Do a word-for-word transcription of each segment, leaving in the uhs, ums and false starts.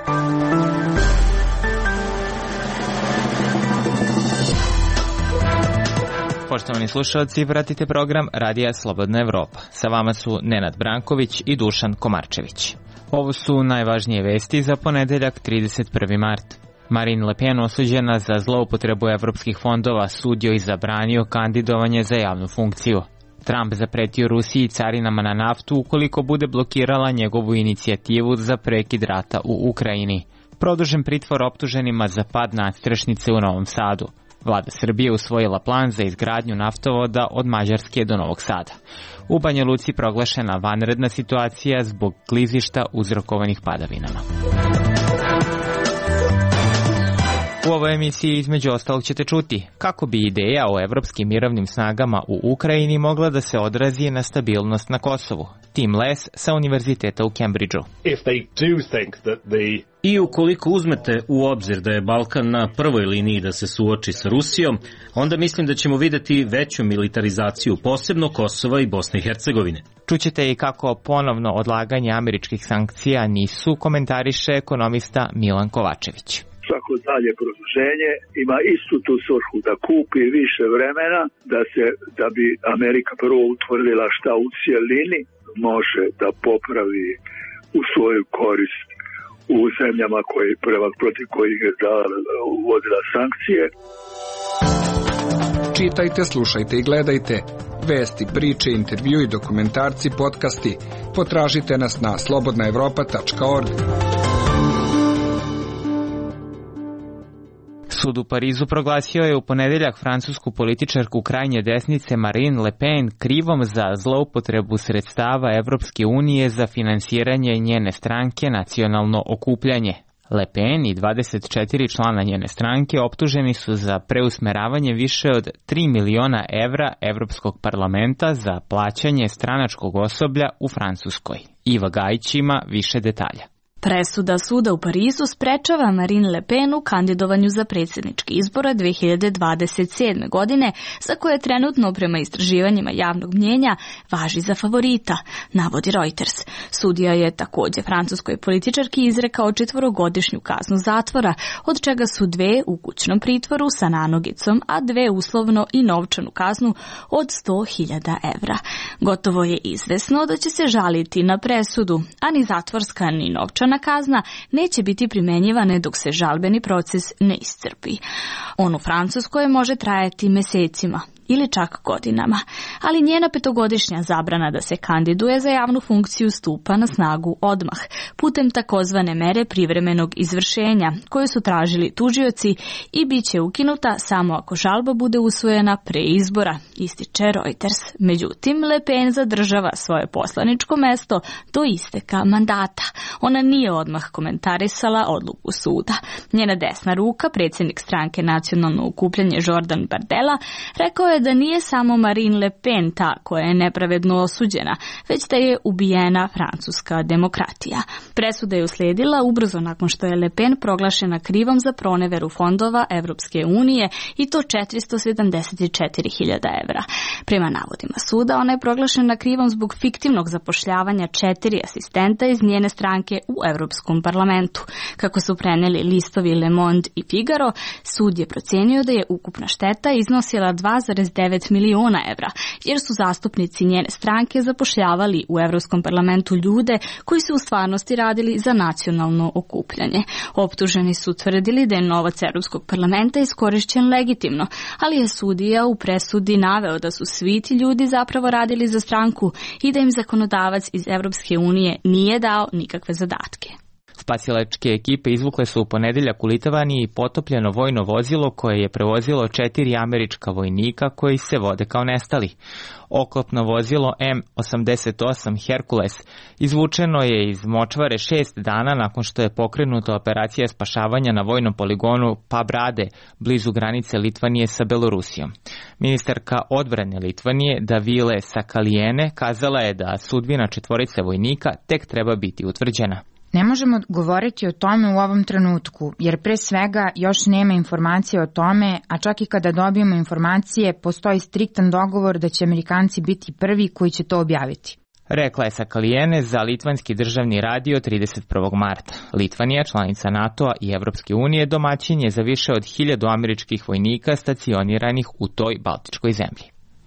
Poštovani slušalci, pratite program Radija Slobodna Evropa. Sa vama su Nenad Branković i Dušan Komarčević. Ovo su najvažnije vesti za ponedeljak trideset prvi mart. Marine Le Pen osuđena za zloupotrebu evropskih fondova, sudio i zabranio kandidovanje za javnu funkciju. Trump zapretio Rusiji carinama na naftu ukoliko bude blokirala njegovu inicijativu za prekid rata u Ukrajini. Produžen pritvor optuženima za pad nadstrešnice u Novom Sadu. Vlada Srbije usvojila plan za izgradnju naftovoda od Mađarske do Novog Sada. U Banja Luci proglašena vanredna situacija zbog klizišta uzrokovanih padavinama. U ovoj emisiji između ostalog ćete čuti kako bi ideja o evropskim mirovnim snagama u Ukrajini mogla da se odrazi na stabilnost na Kosovu. Tim Les sa Univerziteta u Cambridgeu. I ukoliko uzmete u obzir da je Balkan na prvoj liniji da se suoči sa Rusijom, onda mislim da ćemo videti veću militarizaciju, posebno Kosova i Bosne i Hercegovine. Čućete i kako ponovno odlaganje američkih sankcija nisu, komentariše ekonomista Milan Kovačević. Svako dalje produženje ima istu tu svrhu, da kupi više vremena, da se da bi Amerika prvo utvrdila šta u cijelini može da popravi u svoju korist u zemljama koje, prema protiv kojih je da uvodila sankcije. Čitajte, slušajte i gledajte vesti, priče, intervju i dokumentarci, podcasti. Potražite nas na slobodna evropa tačka org. Sud u Parizu proglasio je u ponedeljak francusku političarku krajnje desnice Marine Le Pen krivom za zloupotrebu sredstava Evropske unije za finansiranje njene stranke Nacionalno okupljanje. Le Pen i dvadeset četiri člana njene stranke optuženi su za preusmeravanje više od tri miliona evra Evropskog parlamenta za plaćanje stranačkog osoblja u Francuskoj. Iva Gajić ima više detalja. Presuda suda u Parizu sprečava Marine Le Pen u kandidovanju za predsjedničke izbore dve hiljade dvadeset sedme. godine, za koje trenutno prema istraživanjima javnog mnjenja važi za favorita, navodi Reuters. Sudija je također francuskoj političarki izrekao četvorogodišnju kaznu zatvora, od čega su dve u kućnom pritvoru sa nanogicom, a dve uslovno i novčanu kaznu od sto hiljada evra. Gotovo je izvesno da će se žaliti na presudu, a ni zatvorska ni novčana kazna neće biti primenjivane dok se žalbeni proces ne iscrpi. On u Francuskoj može trajati mesecima ili čak godinama, ali njena petogodišnja zabrana da se kandiduje za javnu funkciju stupa na snagu odmah, putem takozvane mere privremenog izvršenja, koju su tražili tužioci i bit će ukinuta samo ako žalba bude usvojena pre izbora, ističe Reuters. Međutim, Le Pen zadržava svoje poslaničko mesto do isteka mandata. Ona nije odmah komentarisala odluku suda. Njena desna ruka, predsjednik stranke Nacionalno okupljanje Jordan Bardella, rekao je da nije samo Marine Le Pen ta koja je nepravedno osuđena, već da je ubijena francuska demokratija. Presuda je uslijedila ubrzo nakon što je Le Pen proglašena krivom za proneveru fondova Evropske unije i to četiristo sedamdeset četiri hiljade evra. Prema navodima suda, ona je proglašena krivom zbog fiktivnog zapošljavanja četiri asistenta iz njene stranke u Evropskom parlamentu. Kako su preneli listovi Le Monde i Figaro, sud je procenio da je ukupna šteta iznosila dva zarez devet miliona evra, jer su zastupnici njene stranke zapošljavali u Evropskom parlamentu ljude koji su u stvarnosti radili za Nacionalno okupljanje. Optuženi su tvrdili da je novac Evropskog parlamenta iskorišćen legitimno, ali je sudija u presudi naveo da su svi ti ljudi zapravo radili za stranku i da im zakonodavac iz Evropske unije nije dao nikakve zadatke. Spasilačke ekipe izvukle su u ponedeljak u Litvaniji potopljeno vojno vozilo koje je prevozilo četiri američka vojnika koji se vode kao nestali. Oklopno vozilo M osamdeset osam Hercules izvučeno je iz močvare šest dana nakon što je pokrenuta operacija spašavanja na vojnom poligonu Pabrade, blizu granice Litvanije sa Belorusijom. Ministarka odbrane Litvanije Davile Sakalijene kazala je da sudbina četvorice vojnika tek treba biti utvrđena. Ne možemo govoriti o tome u ovom trenutku, jer pre svega još nema informacije o tome, a čak i kada dobijemo informacije, postoji striktan dogovor da će Amerikanci biti prvi koji će to objaviti. Rekla je Sakalijene za litvanski državni radio trideset prvog marta. Litvanija, članica NATO-a i Evropske unije, domaćin je za više od hiljadu američkih vojnika stacioniranih u toj baltičkoj zemlji.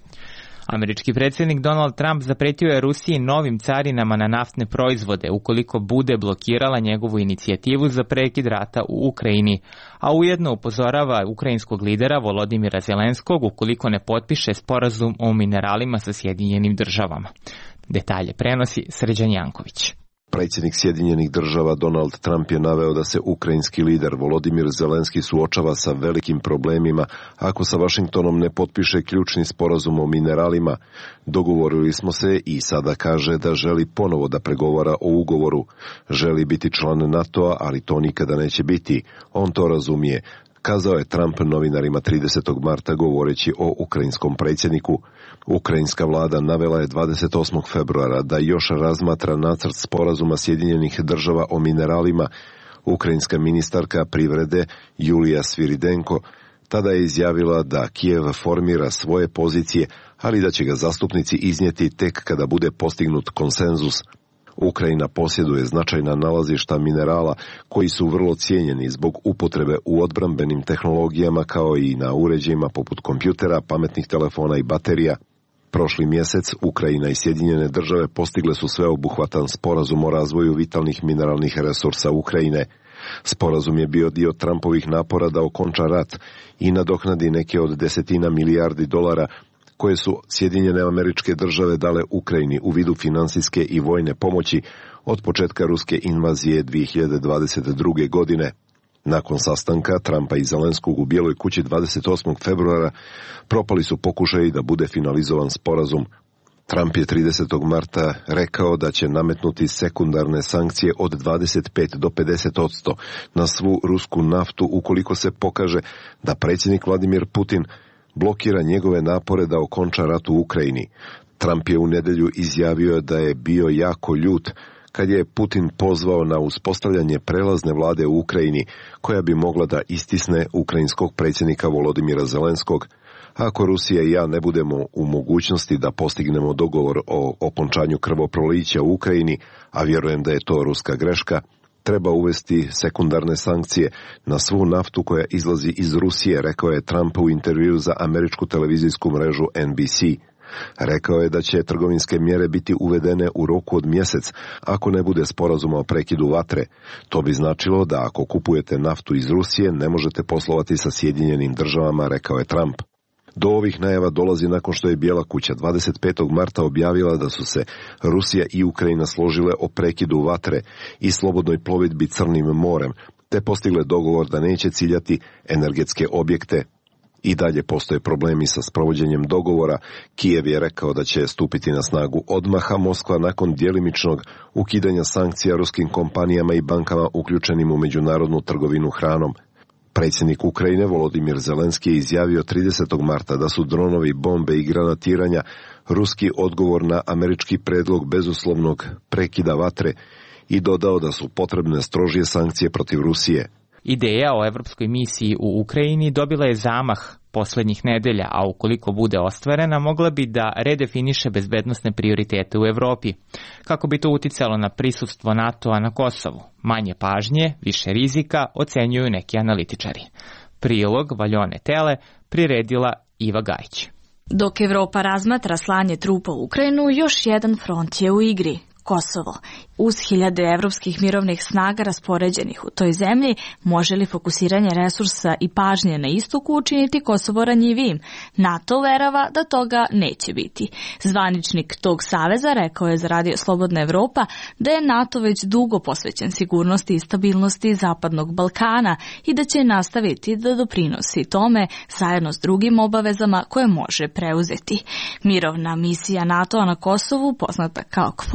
Američki predsjednik Donald Trump zapretio je Rusiji novim carinama na naftne proizvode ukoliko bude blokirala njegovu inicijativu za prekid rata u Ukrajini, a ujedno upozorava ukrajinskog lidera Volodimira Zelenskog ukoliko ne potpiše sporazum o mineralima sa Sjedinjenim državama. Detalje prenosi Srđan Janković. Predsjednik Sjedinjenih država Donald Trump je naveo da se ukrajinski lider Volodimir Zelenski suočava sa velikim problemima ako sa Vašingtonom ne potpiše ključni sporazum o mineralima. Dogovorili smo se i sada kaže da želi ponovo da pregovara o ugovoru. Želi biti član NATO-a, ali to nikada neće biti. On to razumije, kazao je Trump novinarima tridesetog marta govoreći o ukrajinskom predsjedniku. Ukrajinska vlada navela je dvadeset osmog februara da još razmatra nacrt sporazuma Sjedinjenih država o mineralima. Ukrajinska ministarka privrede Julija Sviridenko tada je izjavila da Kijev formira svoje pozicije, ali da će ga zastupnici iznijeti tek kada bude postignut konsenzus. Ukrajina posjeduje značajna nalazišta minerala koji su vrlo cijenjeni zbog upotrebe u odbrambenim tehnologijama kao i na uređajima poput kompjutera, pametnih telefona i baterija. Prošli mjesec Ukrajina i Sjedinjene države postigle su sveobuhvatan sporazum o razvoju vitalnih mineralnih resursa Ukrajine. Sporazum je bio dio Trumpovih napora da okonča rat i nadoknadi neke od desetina milijardi dolara koje su Sjedinjene Američke Države dale Ukrajini u vidu finansijske i vojne pomoći od početka ruske invazije dvije hiljade dvadeset druge. godine. Nakon sastanka Trumpa i Zelenskog u Bijeloj kući dvadeset osmog februara propali su pokušaji da bude finalizovan sporazum. Trump je tridesetog marta rekao da će nametnuti sekundarne sankcije od dvadeset pet do pedeset posto na svu rusku naftu ukoliko se pokaže da predsjednik Vladimir Putin blokira njegove napore da okonča rat u Ukrajini. Trump je u nedjelju izjavio da je bio jako ljut kad je Putin pozvao na uspostavljanje prelazne vlade u Ukrajini koja bi mogla da istisne ukrajinskog predsjednika Volodimira Zelenskog. Ako Rusija i ja ne budemo u mogućnosti da postignemo dogovor o okončanju krvoprolića u Ukrajini, a vjerujem da je to ruska greška, treba uvesti sekundarne sankcije na svu naftu koja izlazi iz Rusije, rekao je Trump u intervju za američku televizijsku mrežu N B C. Rekao je da će trgovinske mjere biti uvedene u roku od mjesec ako ne bude sporazuma o prekidu vatre. To bi značilo da ako kupujete naftu iz Rusije ne možete poslovati sa Sjedinjenim državama, rekao je Trump. Do ovih najava dolazi nakon što je Bijela kuća dvadeset petog marta objavila da su se Rusija i Ukrajina složile o prekidu vatre i slobodnoj plovidbi Crnim morem, te postigle dogovor da neće ciljati energetske objekte. I dalje postoje problemi sa sprovođenjem dogovora. Kijev je rekao da će stupiti na snagu odmah, a Moskva nakon djelimičnog ukidanja sankcija ruskim kompanijama i bankama uključenim u međunarodnu trgovinu hranom. Predsjednik Ukrajine Volodimir Zelenski je izjavio tridesetog marta da su dronovi, bombe i granatiranja ruski odgovor na američki predlog bezuslovnog prekida vatre i dodao da su potrebne strožije sankcije protiv Rusije. Ideja o evropskoj misiji u Ukrajini dobila je zamah posljednjih nedelja, a ukoliko bude ostvarena, mogla bi da redefiniše bezbednosne prioritete u Evropi. Kako bi to uticalo na prisustvo NATO-a na Kosovu? Manje pažnje, više rizika, ocenjuju neki analitičari. Prilog Valjone Tele priredila Iva Gajić. Dok Evropa razmatra slanje trupa u Ukrajinu, još jedan front je u igri. Kosovo. Uz hiljade evropskih mirovnih snaga raspoređenih u toj zemlji, može li fokusiranje resursa i pažnje na istoku učiniti Kosovo ranjivijim? NATO uverava da toga neće biti. Zvaničnik tog saveza rekao je za Radio Slobodna Evropa da je NATO već dugo posvećen sigurnosti i stabilnosti Zapadnog Balkana i da će nastaviti da doprinosi tome zajedno s drugim obavezama koje može preuzeti. Mirovna misija NATO-a na Kosovu, poznata kao KFOR,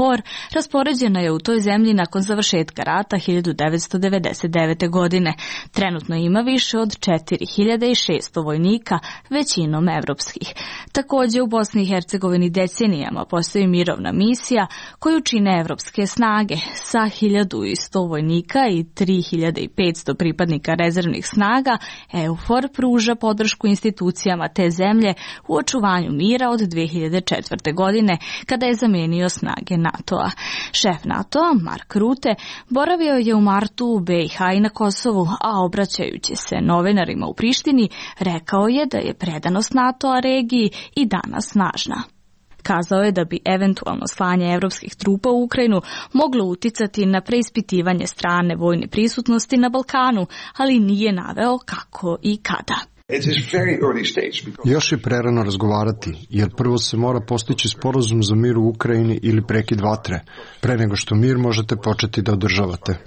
raspoređena je u toj zemlji nakon završetka rata hiljadu devetsto devedeset devete. godine. Trenutno ima više od četiri hiljade šesto vojnika, većinom evropskih. Takođe u Bosni i Hercegovini decenijama postoji mirovna misija koju čine evropske snage sa hiljadu sto vojnika i tri hiljade petsto pripadnika rezervnih snaga. EUFOR pruža podršku institucijama te zemlje u očuvanju mira od dve hiljade četvrte. godine, kada je zamenio snage NATO-a. Šef NATO-a, Mark Rutte, boravio je u martu u B i H i na Kosovu, a obraćajući se novinarima u Prištini, rekao je da je predanost NATO-a regiji i danas snažna. Kazao je da bi eventualno slanje evropskih trupa u Ukrajinu moglo uticati na preispitivanje strane vojne prisutnosti na Balkanu, ali nije naveo kako i kada. Još je prerano razgovarati, jer prvo se mora postići sporazum za mir u Ukrajini ili prekid vatre, pre nego što mir možete početi da održavate.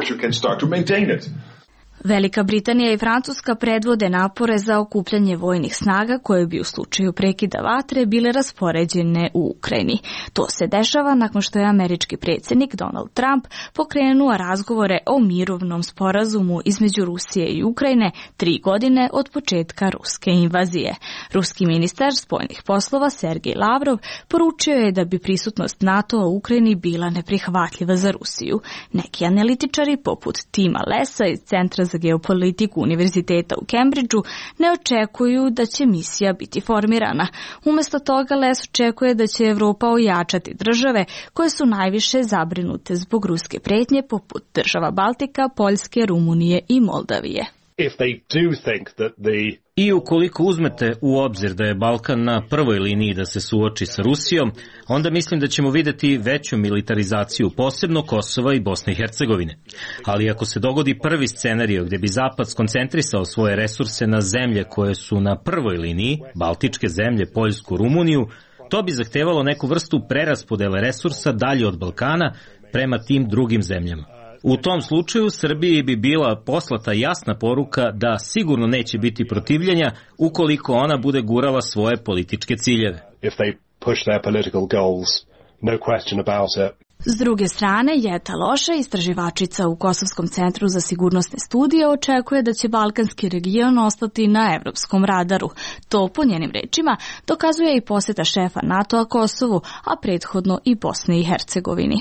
Velika Britanija i Francuska predvode napore za okupljanje vojnih snaga koje bi u slučaju prekida vatre bile raspoređene u Ukrajini. To se dešava nakon što je američki predsjednik Donald Trump pokrenuo razgovore o mirovnom sporazumu između Rusije i Ukrajine tri godine od početka ruske invazije. Ruski ministar spoljnih poslova Sergej Lavrov poručio je da bi prisutnost NATO-a u Ukrajini bila neprihvatljiva za Rusiju. Neki analitičari poput Tima Lessa iz Centra za geopolitiku Univerziteta u Cambridgeu ne očekuju da će misija biti formirana. Umesto toga Les očekuje da će Evropa ojačati države koje su najviše zabrinute zbog ruske pretnje poput država Baltika, Poljske, Rumunije i Moldavije. If they do think that the I ukoliko uzmete u obzir da je Balkan na prvoj liniji da se suoči sa Rusijom, onda mislim da ćemo videti veću militarizaciju, posebno Kosova i Bosne i Hercegovine. Ali ako se dogodi prvi scenario gdje bi Zapad skoncentrisao svoje resurse na zemlje koje su na prvoj liniji, baltičke zemlje, Poljsku, Rumuniju, to bi zahtevalo neku vrstu preraspodele resursa dalje od Balkana prema tim drugim zemljama. U tom slučaju Srbiji bi bila poslata jasna poruka da sigurno neće biti protivljenja ukoliko ona bude gurala svoje političke ciljeve. If they push their political goals, no question about it. S druge strane, Jeta Loša, istraživačica u Kosovskom centru za sigurnosne studije, očekuje da će balkanski region ostati na evropskom radaru. To, po njenim rečima, dokazuje i poseta šefa NATO-a Kosovu, a prethodno i Bosni i Hercegovini.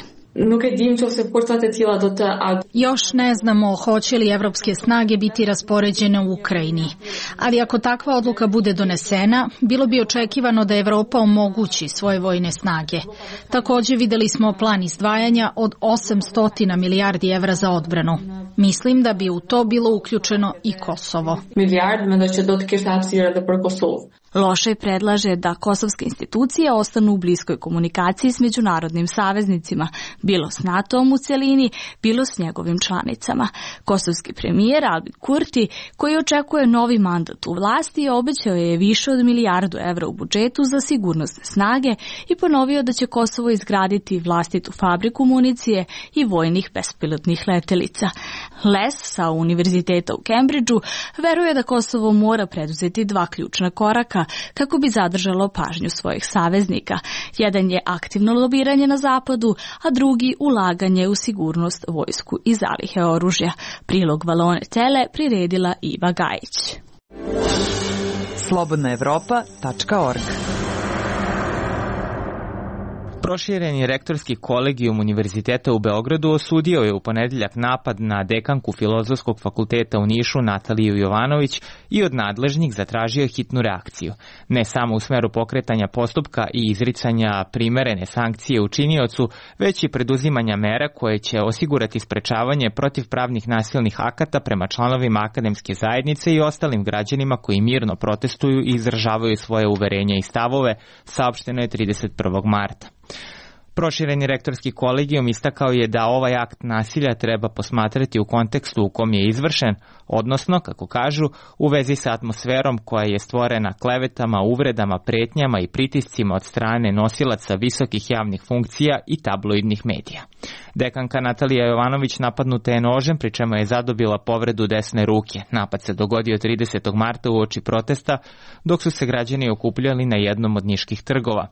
Još ne znamo hoće li evropske snage biti raspoređene u Ukrajini, ali ako takva odluka bude donesena, bilo bi očekivano da Evropa omogući svoje vojne snage. Također videli smo plan izdvajanja od osamsto milijardi evra za odbranu. Mislim da bi u to bilo uključeno i Kosovo. Lošaj predlaže da kosovske institucije ostanu u bliskoj komunikaciji s međunarodnim saveznicima, bilo s NATO-om u celini, bilo s njegovim članicama. Kosovski premijer Albin Kurti, koji očekuje novi mandat u vlasti, obećao je više od milijardu evra u budžetu za sigurnosne snage i ponovio da će Kosovo izgraditi vlastitu fabriku municije i vojnih bespilotnih letelica. Les sa Univerziteta u Cambridgeu veruje da Kosovo mora preduzeti dva ključna koraka kako bi zadržalo pažnju svojih saveznika. Jedan je aktivno lobiranje na zapadu, a drugi ulaganje u sigurnost, vojsku i zalihe oružja. Prilog Valone Tele priredila Iva Gajić. slobodna evropa tačka org. Prošireni rektorski kolegijum Univerziteta u Beogradu osudio je u ponedeljak napad na dekanku Filozofskog fakulteta u Nišu Nataliju Jovanović i od nadležnih zatražio hitnu reakciju. Ne samo u smeru pokretanja postupka i izricanja primerene sankcije učiniocu, već i preduzimanja mera koje će osigurati sprečavanje protivpravnih nasilnih akata prema članovima akademske zajednice i ostalim građanima koji mirno protestuju i izražavaju svoje uverenja i stavove, saopšteno je trideset prvog marta. Prošireni rektorski kolegijum istakao je da ovaj akt nasilja treba posmatrati u kontekstu u kom je izvršen, odnosno, kako kažu, u vezi sa atmosferom koja je stvorena klevetama, uvredama, pretnjama i pritiscima od strane nosilaca visokih javnih funkcija i tabloidnih medija. Dekanka Natalija Jovanović napadnuta je nožem, pri čemu je zadobila povredu desne ruke. Napad se dogodio tridesetog marta uoči protesta, dok su se građani okupljali na jednom od niških trgova.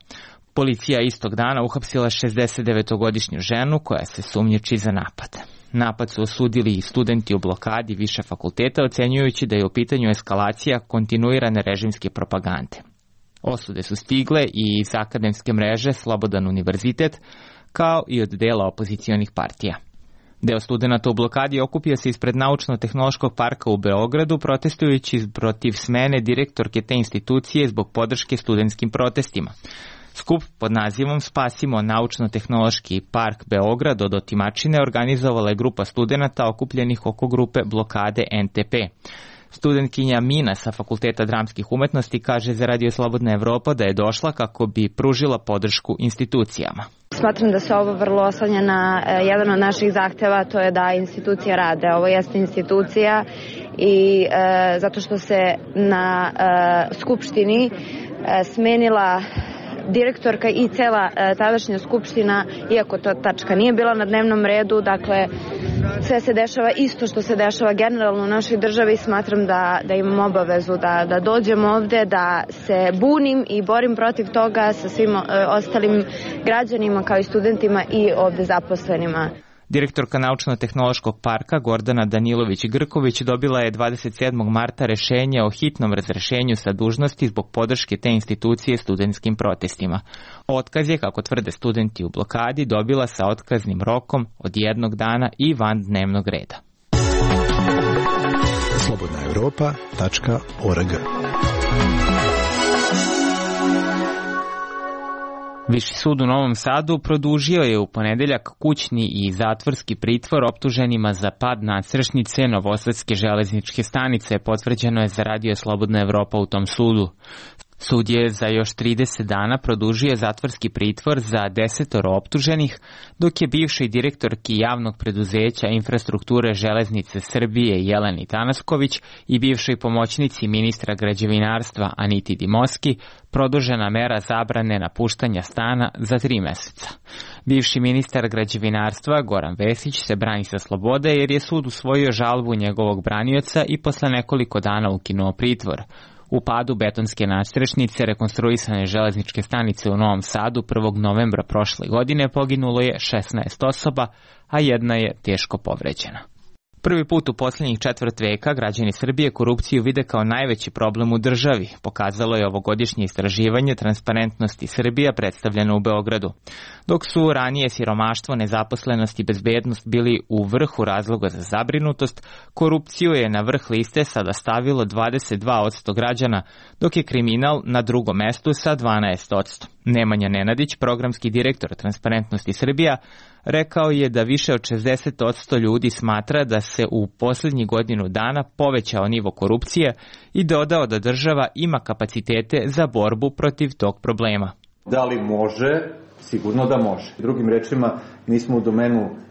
Policija istog dana uhapsila šezdesetdevetogodišnju ženu koja se sumnjiči za napad. Napad su osudili i studenti u blokadi više fakulteta, ocenjujući da je u pitanju eskalacija kontinuirane režimske propagande. Osude su stigle i iz akademske mreže Slobodan univerzitet, kao i od dela opozicionih partija. Deo studenta u blokadi okupio se ispred Naučno-tehnološkog parka u Beogradu, protestujući protiv smene direktorke te institucije zbog podrške studentskim protestima. Skup pod nazivom Spasimo Naučno-tehnološki park Beograd od otimačine organizovala je grupa studenata okupljenih oko grupe blokade N T P. Studentkinja Mina sa Fakulteta dramskih umetnosti kaže za Radio Slobodna Evropa da je došla kako bi pružila podršku institucijama. Smatram da se ovo vrlo oslanja na jedan od naših zahteva, to je da institucije rade. Ovo jeste institucija i e, zato što se na e, Skupštini e, smenila direktorka i cela e, tadašnja Skupština, iako to tačka nije bila na dnevnom redu, dakle sve se dešava isto što se dešava generalno u našoj državi. Smatram da, da imam obavezu da, da dođem ovde, da se bunim i borim protiv toga sa svim e, ostalim građanima kao i studentima i ovde zaposlenima. Direktorka Naučno-tehnološkog parka Gordana Danilović-Grković dobila je dvadeset sedmog marta rešenje o hitnom razrešenju sa dužnosti zbog podrške te institucije studentskim protestima. Otkaz je, kako tvrde studenti u blokadi, dobila sa otkaznim rokom od jednog dana i van dnevnog reda. slobodna evropa tačka org Viši sud u Novom Sadu produžio je u ponedeljak kućni i zatvorski pritvor optuženima za pad nadstrešnice Novosadske železničke stanice, potvrđeno je za Radio Slobodna Evropa u tom sudu. Sud je za još trideset dana produžio zatvorski pritvor za desetoro optuženih, dok je bivšoj direktorki javnog preduzeća infrastrukture železnice Srbije Jeleni Tanasković i bivšoj pomoćnici ministra građevinarstva Aniti Dimoski produžena mera zabrane napuštanja stana za tri meseca. Bivši ministar građevinarstva Goran Vesić se brani sa slobode jer je sud usvojio žalbu njegovog branioca i posle nekoliko dana ukinuo pritvor. U padu betonske nadstrešnice rekonstruisane železničke stanice u Novom Sadu prvog novembra prošle godine poginulo je šesnaest osoba, a jedna je teško povređena. Prvi put u posljednjih četvrt veka građani Srbije korupciju vide kao najveći problem u državi, pokazalo je ovogodišnje istraživanje Transparentnosti Srbija predstavljeno u Beogradu. Dok su ranije siromaštvo, nezaposlenost i bezbednost bili u vrhu razloga za zabrinutost, korupciju je na vrh liste sada stavilo dvadeset dva posto građana, dok je kriminal na drugom mestu sa dvanaest posto. Nemanja Nenadić, programski direktor Transparentnosti Srbija, rekao je da više od šezdeset posto ljudi smatra da se u posljednjih godinu dana povećao nivo korupcije i dodao da država ima kapacitete za borbu protiv tog problema. Da li može? Sigurno da može. Drugim rečima, nismo u domenu e,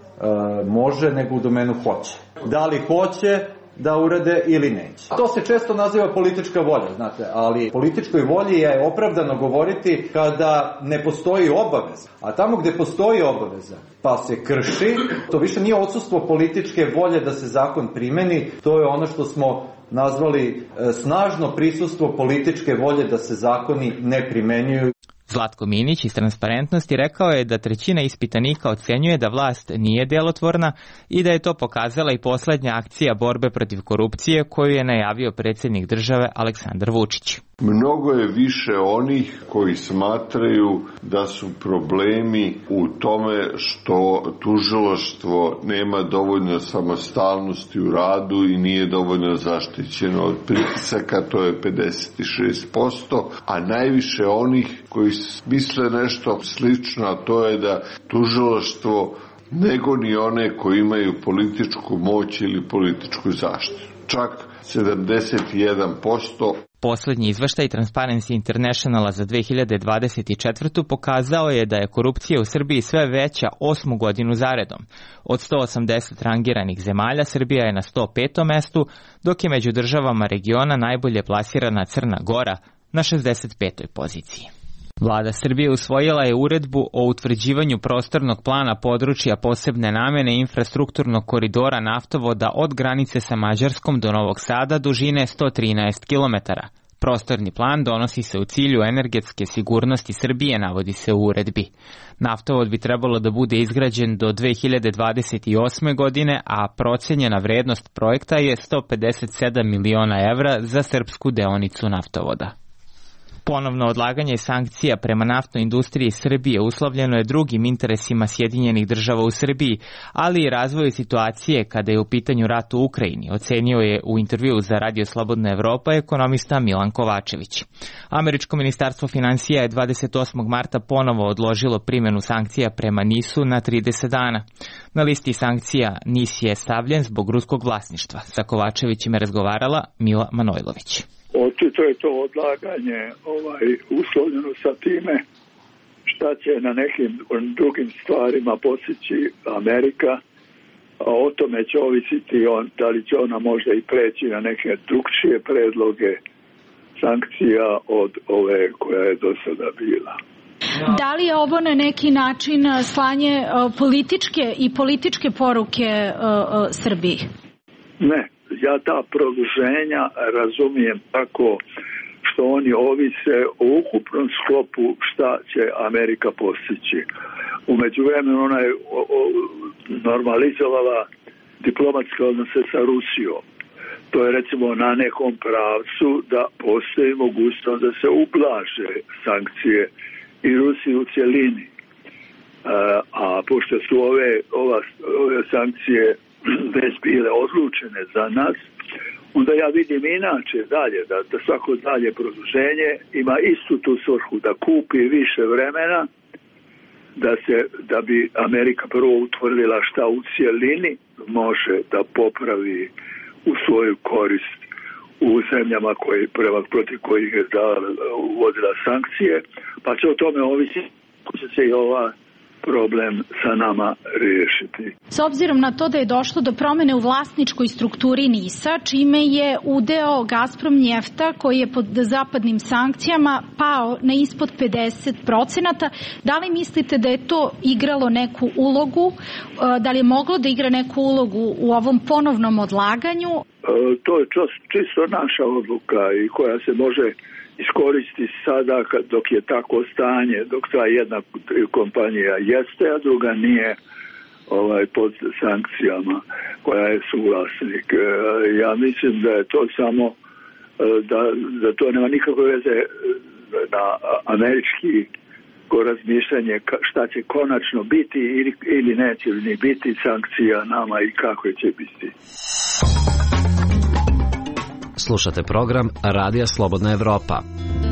može, nego u domenu hoće. Da li hoće da urade ili neće. To se često naziva politička volja, znate, ali političkoj volji je opravdano govoriti kada ne postoji obaveza. A tamo gde postoji obaveza, pa se krši, to više nije odsustvo političke volje da se zakon primeni, to je ono što smo nazvali snažno prisustvo političke volje da se zakoni ne primenjuju. Zlatko Minić iz Transparentnosti rekao je da trećina ispitanika ocenjuje da vlast nije djelotvorna i da je to pokazala i poslednja akcija borbe protiv korupcije koju je najavio predsjednik države Aleksandar Vučić. Mnogo je više onih koji smatraju da su problemi u tome što tužilaštvo nema dovoljno samostalnosti u radu i nije dovoljno zaštićeno od pritisaka, to je pedeset šest posto, a najviše onih koji misle nešto slično, a to je da tužilaštvo nego ni one koji imaju političku moć ili političku zaštitu. Čak sedamdeset jedan posto. Poslednji izveštaj Transparency Internationala za dve hiljade dvadeset četvrtu. pokazao je da je korupcija u Srbiji sve veća osmu godinu zaredom. Od sto osamdeset rangiranih zemalja Srbija je na sto petom mestu, dok je među državama regiona najbolje plasirana Crna Gora na šezdeset petoj poziciji. Vlada Srbije usvojila je uredbu o utvrđivanju prostornog plana područja posebne namene infrastrukturnog koridora naftovoda od granice sa Mađarskom do Novog Sada dužine sto trinaest kilometara. Prostorni plan donosi se u cilju energetske sigurnosti Srbije, navodi se u uredbi. Naftovod bi trebalo da bude izgrađen do dve hiljade dvadeset osme. godine, a procenjena vrednost projekta je sto pedeset sedam miliona evra za srpsku deonicu naftovoda. Ponovno odlaganje sankcija prema naftnoj industriji Srbije uslovljeno je drugim interesima Sjedinjenih država u Srbiji, ali i razvoju situacije kada je u pitanju rat u Ukrajini, ocenio je u intervjuu za Radio Slobodna Evropa ekonomista Milan Kovačević. Američko ministarstvo finansija je dvadeset osmog marta ponovo odložilo primjenu sankcija prema NIS-u na trideset dana. Na listi sankcija NIS je stavljen zbog ruskog vlasništva. Sa Kovačevićem je razgovarala Mila Manojlović. Očito je to odlaganje ovaj, uslovljeno sa time šta će na nekim drugim stvarima postići Amerika, a o tome će ovisiti on, da li će ona možda i preći na neke drugčije predloge sankcija od ove koja je do sada bila. Da li je ovo na neki način slanje političke i političke poruke uh, uh, Srbiji? Ne. Ja ta produženja razumijem tako što oni ovise o ukupnom sklopu šta će Amerika postići. U međuvremenu ona je normalizovala diplomatske odnose sa Rusijom. To je recimo na nekom pravcu da postoji mogućnost da se ublaže sankcije i Rusiji u cjelini. A pošto su ove, ova, ove sankcije već bile odlučene za nas, onda ja vidim inače dalje, da, da svako dalje produženje ima istu tu svrhu, da kupi više vremena, da, se, da bi Amerika prvo utvrdila šta u cijelini može da popravi u svoju korist u zemljama koje, prema, protiv kojih je da, uvodila sankcije, pa će o tome ovisiti kako će se i ova problem sa nama riješiti. S obzirom na to da je došlo do promene u vlasničkoj strukturi NIS-a, čime je udeo Gazprom Njefta, koji je pod zapadnim sankcijama, pao na ispod pedeset procenata, da li mislite da je to igralo neku ulogu, da li je moglo da igra neku ulogu u ovom ponovnom odlaganju? E, to je čisto naša odluka i koja se može iskoristi sada dok je tako stanje, dok ta jedna kompanija jeste, a druga nije ovaj, pod sankcijama, koja je suvlasnik. Ja mislim da je to samo, da, da to nema nikakve veze na američki razmišljanje šta će konačno biti ili, ili neće ni biti sankcija nama i kako će biti. Slušate program Radija Slobodna Evropa.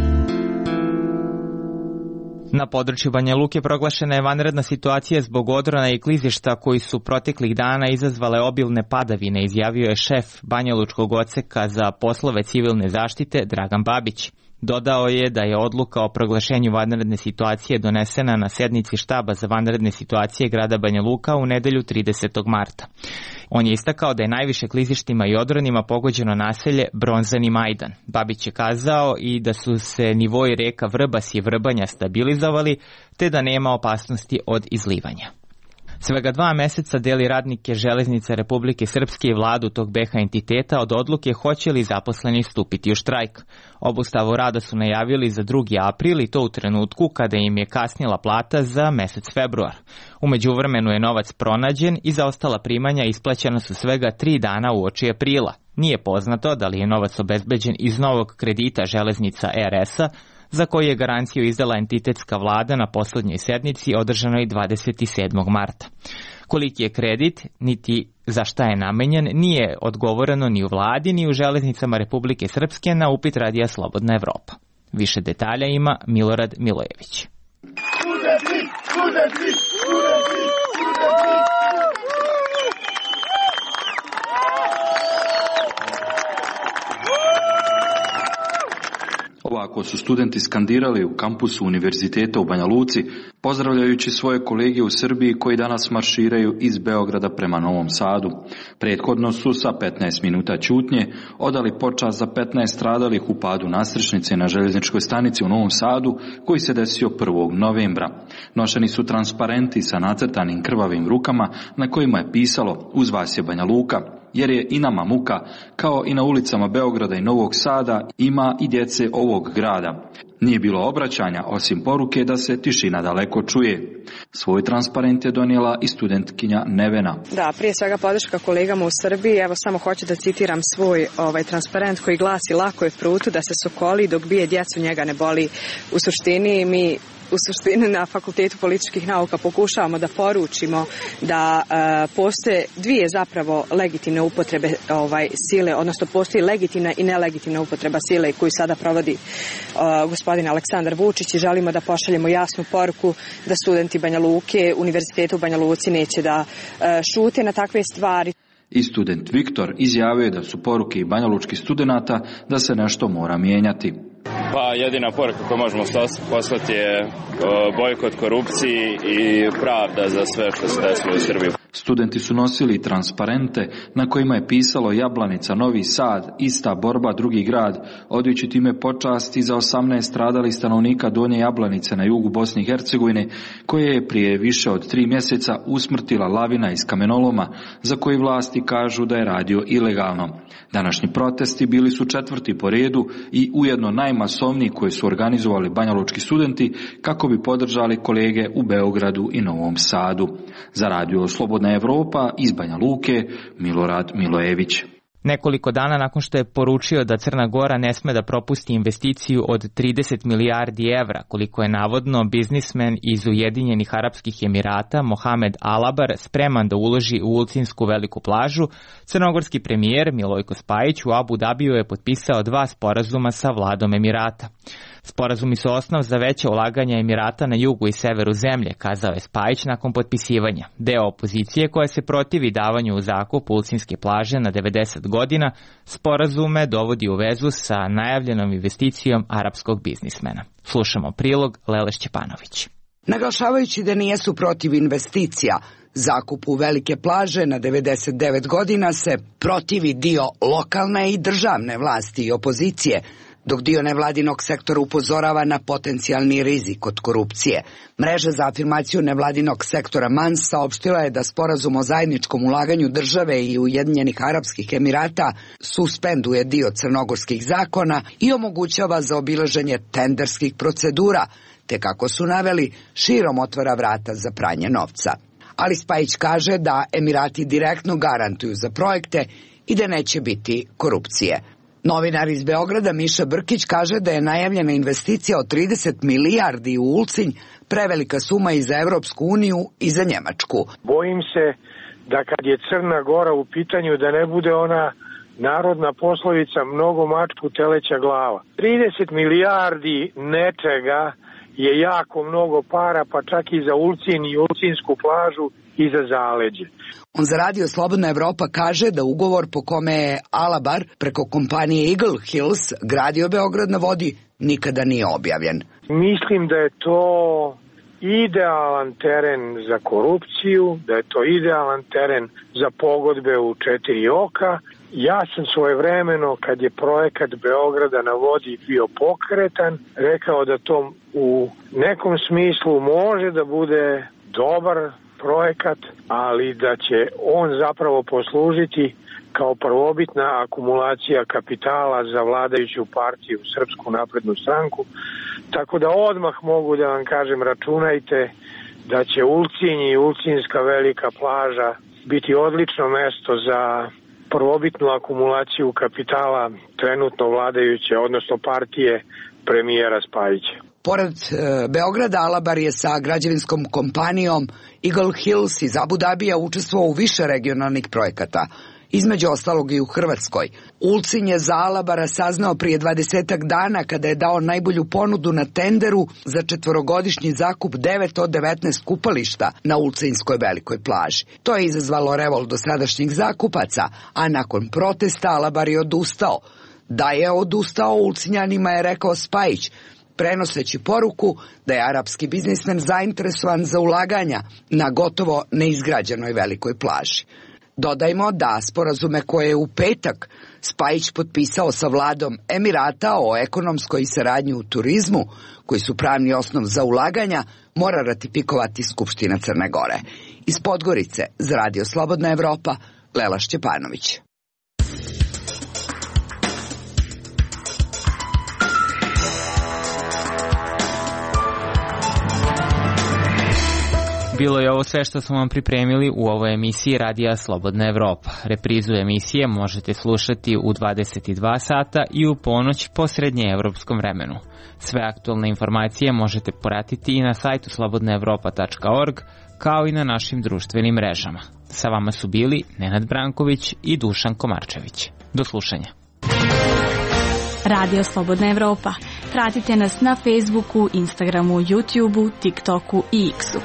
Na području Banja Luke proglašena je vanredna situacija zbog odrona i klizišta koji su proteklih dana izazvale obilne padavine, izjavio je šef banjalučkog odseka za poslove civilne zaštite Dragan Babić. Dodao je da je odluka o proglašenju vanredne situacije donesena na sednici štaba za vanredne situacije grada Banja Luka u nedelju tridesetog marta. On je istakao da je najviše klizištima i odronima pogođeno naselje Bronzani Majdan. Babić je kazao i da su se nivoi reka Vrbas i Vrbanja stabilizovali, te da nema opasnosti od izlivanja. Svega dva meseca deli radnike Železnice Republike Srpske i vladu tog B H entiteta od odluke hoće li zaposleni stupiti u štrajk. Obustavu rada su najavili za drugi april i to u trenutku kada im je kasnila plata za mesec februar. U međuvremenu je novac pronađen i za ostala primanja isplaćena su svega tri dana uoči aprila. Nije poznato da li je novac obezbeđen iz novog kredita Železnica R S-a, za koji je garanciju izdala entitetska vlada na poslednjoj sednici održanoj dvadeset sedmog marta. Koliki je kredit, niti za šta je namenjen, nije odgovoreno ni u vladi ni u Železnicama Republike Srpske na upit Radija Slobodna Evropa. Više detalja ima Milorad Milojević. Ovako su studenti skandirali u kampusu Univerziteta u Banja Luci, pozdravljajući svoje kolege u Srbiji koji danas marširaju iz Beograda prema Novom Sadu. Prethodno su sa petnaest minuta ćutnje odali počast za petnaest stradalih u padu nasrečnice na željezničkoj stanici u Novom Sadu, koji se desio prvog novembra. Nošeni su transparenti sa nacrtanim krvavim rukama na kojima je pisalo "Uz vas je Banja Luka". jer je i nama muka, kao i na ulicama Beograda i Novog Sada, ima i djece ovog grada. Nije bilo obraćanja, osim poruke da se tišina daleko čuje. Svoj transparent je donijela i studentkinja Nevena. Da, prije svega podrška kolegama u Srbiji. Evo samo hoću da citiram svoj ovaj transparent koji glasi: lako je prutu da se sokoli dok bije djecu, njega ne boli. U suštini mi u suštini na Fakultetu političkih nauka pokušavamo da poručimo da e, postoje dvije zapravo legitimne upotrebe ovaj sile, odnosno postoji legitimna i nelegitimna upotreba sile koju sada provodi e, gospodin Aleksandar Vučić, i želimo da pošaljemo jasnu poruku da studenti Banja Luke, Univerziteta u Banja Luci neće da e, šute na takve stvari. I student Viktor izjavio je da su poruke i banjalučkih studenata da se nešto mora mijenjati. Pa jedina poruka koju možemo poslati je bojkot korupciji i pravda za sve što se desilo u Srbiji. Studenti su nosili transparente na kojima je pisalo Jablanica, Novi Sad, ista borba, drugi grad, odajući time počasti za osamnaest stradalih stanovnika Donje Jablanice na jugu Bosne i Hercegovine, koje je prije više od tri mjeseca usmrtila lavina iz kamenoloma, za koji vlasti kažu da je radio ilegalno. Današnji protesti bili su četvrti po redu i ujedno najmasovniji koji su organizovali banjalučki studenti kako bi podržali kolege u Beogradu i Novom Sadu. Za radio Slobodna Evropa iz Banja Luke, Milorad Milojević. Nekoliko dana nakon što je poručio da Crna Gora ne sme da propusti investiciju od trideset milijardi evra, koliko je navodno biznismen iz Ujedinjenih Arapskih Emirata Mohamed Alabar spreman da uloži u Ulcinsku veliku plažu, crnogorski premijer Milojko Spajić u Abu Dabiju je potpisao dva sporazuma sa vladom Emirata. Sporazumi su osnov za veće ulaganja Emirata na jugu i severu zemlje, kazao je Spajić nakon potpisivanja. Deo opozicije koja se protivi davanju u zakup Ulcinske plaže na devedeset godina, sporazume dovodi u vezu sa najavljenom investicijom arapskog biznismena. Slušamo prilog Lele Šćepanović. Naglašavajući da nijesu protiv investicija, zakupu velike plaže na devedeset devet godina se protivi dio lokalne i državne vlasti i opozicije, dok dio nevladinog sektora upozorava na potencijalni rizik od korupcije. Mreža za afirmaciju nevladinog sektora M A N S saopštila je da sporazum o zajedničkom ulaganju države i Ujedinjenih Arapskih Emirata suspenduje dio crnogorskih zakona i omogućava zaobilaženje tenderskih procedura, te kako su naveli, širom otvara vrata za pranje novca. Ali Spajić kaže da Emirati direktno garantuju za projekte i da neće biti korupcije. Novinar iz Beograda Miša Brkić kaže da je najavljena investicija od trideset milijardi u Ulcinj prevelika suma i za Evropsku uniju i za Njemačku. Bojim se da kad je Crna Gora u pitanju da ne bude ona narodna poslovica mnogo mačku teleća glava. trideset milijardi nečega je jako mnogo para, pa čak i za Ulcinj i Ulcinjsku plažu i za zaleđe. On za radio Slobodna Evropa kaže da ugovor po kome je Alabar preko kompanije Eagle Hills gradio Beograd na vodi nikada nije objavljen. Mislim da je to idealan teren za korupciju, da je to idealan teren za pogodbe u četiri oka. Ja sam svojevremeno, kad je projekat Beograda na vodi bio pokretan, rekao da to u nekom smislu može da bude dobar projekat, ali da će on zapravo poslužiti kao prvobitna akumulacija kapitala za vladajuću partiju Srpsku naprednu stranku. Tako da odmah mogu da vam kažem, računajte da će Ulcinj i Ulcinjska velika plaža biti odlično mesto za prvobitnu akumulaciju kapitala trenutno vladajuće, odnosno partije premijera Spajića. Pored e, Beograda, Alabar je sa građevinskom kompanijom Eagle Hills iz Abu Dabija učestvovao u više regionalnih projekata, između ostalog i u Hrvatskoj. Ulcinj je za Alabara saznao prije dvadesetak dana kada je dao najbolju ponudu na tenderu za četvorogodišnji zakup devet od devetnaest kupališta na Ulcinjskoj velikoj plaži. To je izazvalo revolt dosadašnjih zakupaca, a nakon protesta Alabar je odustao. Da je odustao Ulcinjanima je rekao Spajić, prenoseći poruku da je arapski biznismen zainteresovan za ulaganja na gotovo neizgrađenoj velikoj plaži. Dodajmo da sporazume koje je u petak Spajić potpisao sa vladom Emirata o ekonomskoj saradnji u turizmu, koji su pravni osnov za ulaganja, mora ratifikovati Skupština Crne Gore. Iz Podgorice za radio Slobodna Evropa, Lela Šćepanović. Bilo je ovo sve što smo vam pripremili u ovoj emisiji Radija Slobodna Evropa. Reprizu emisije možete slušati u dvadeset dva sata i u ponoć po srednjeevropskom vremenu. Sve aktualne informacije možete pratiti i na sajtu slobodna evropa tačka org, kao i na našim društvenim mrežama. Sa vama su bili Nenad Branković i Dušan Komarčević. Do slušanja. Radio Slobodna Evropa. Pratite nas na Facebooku, Instagramu, YouTubeu, TikToku i X-u.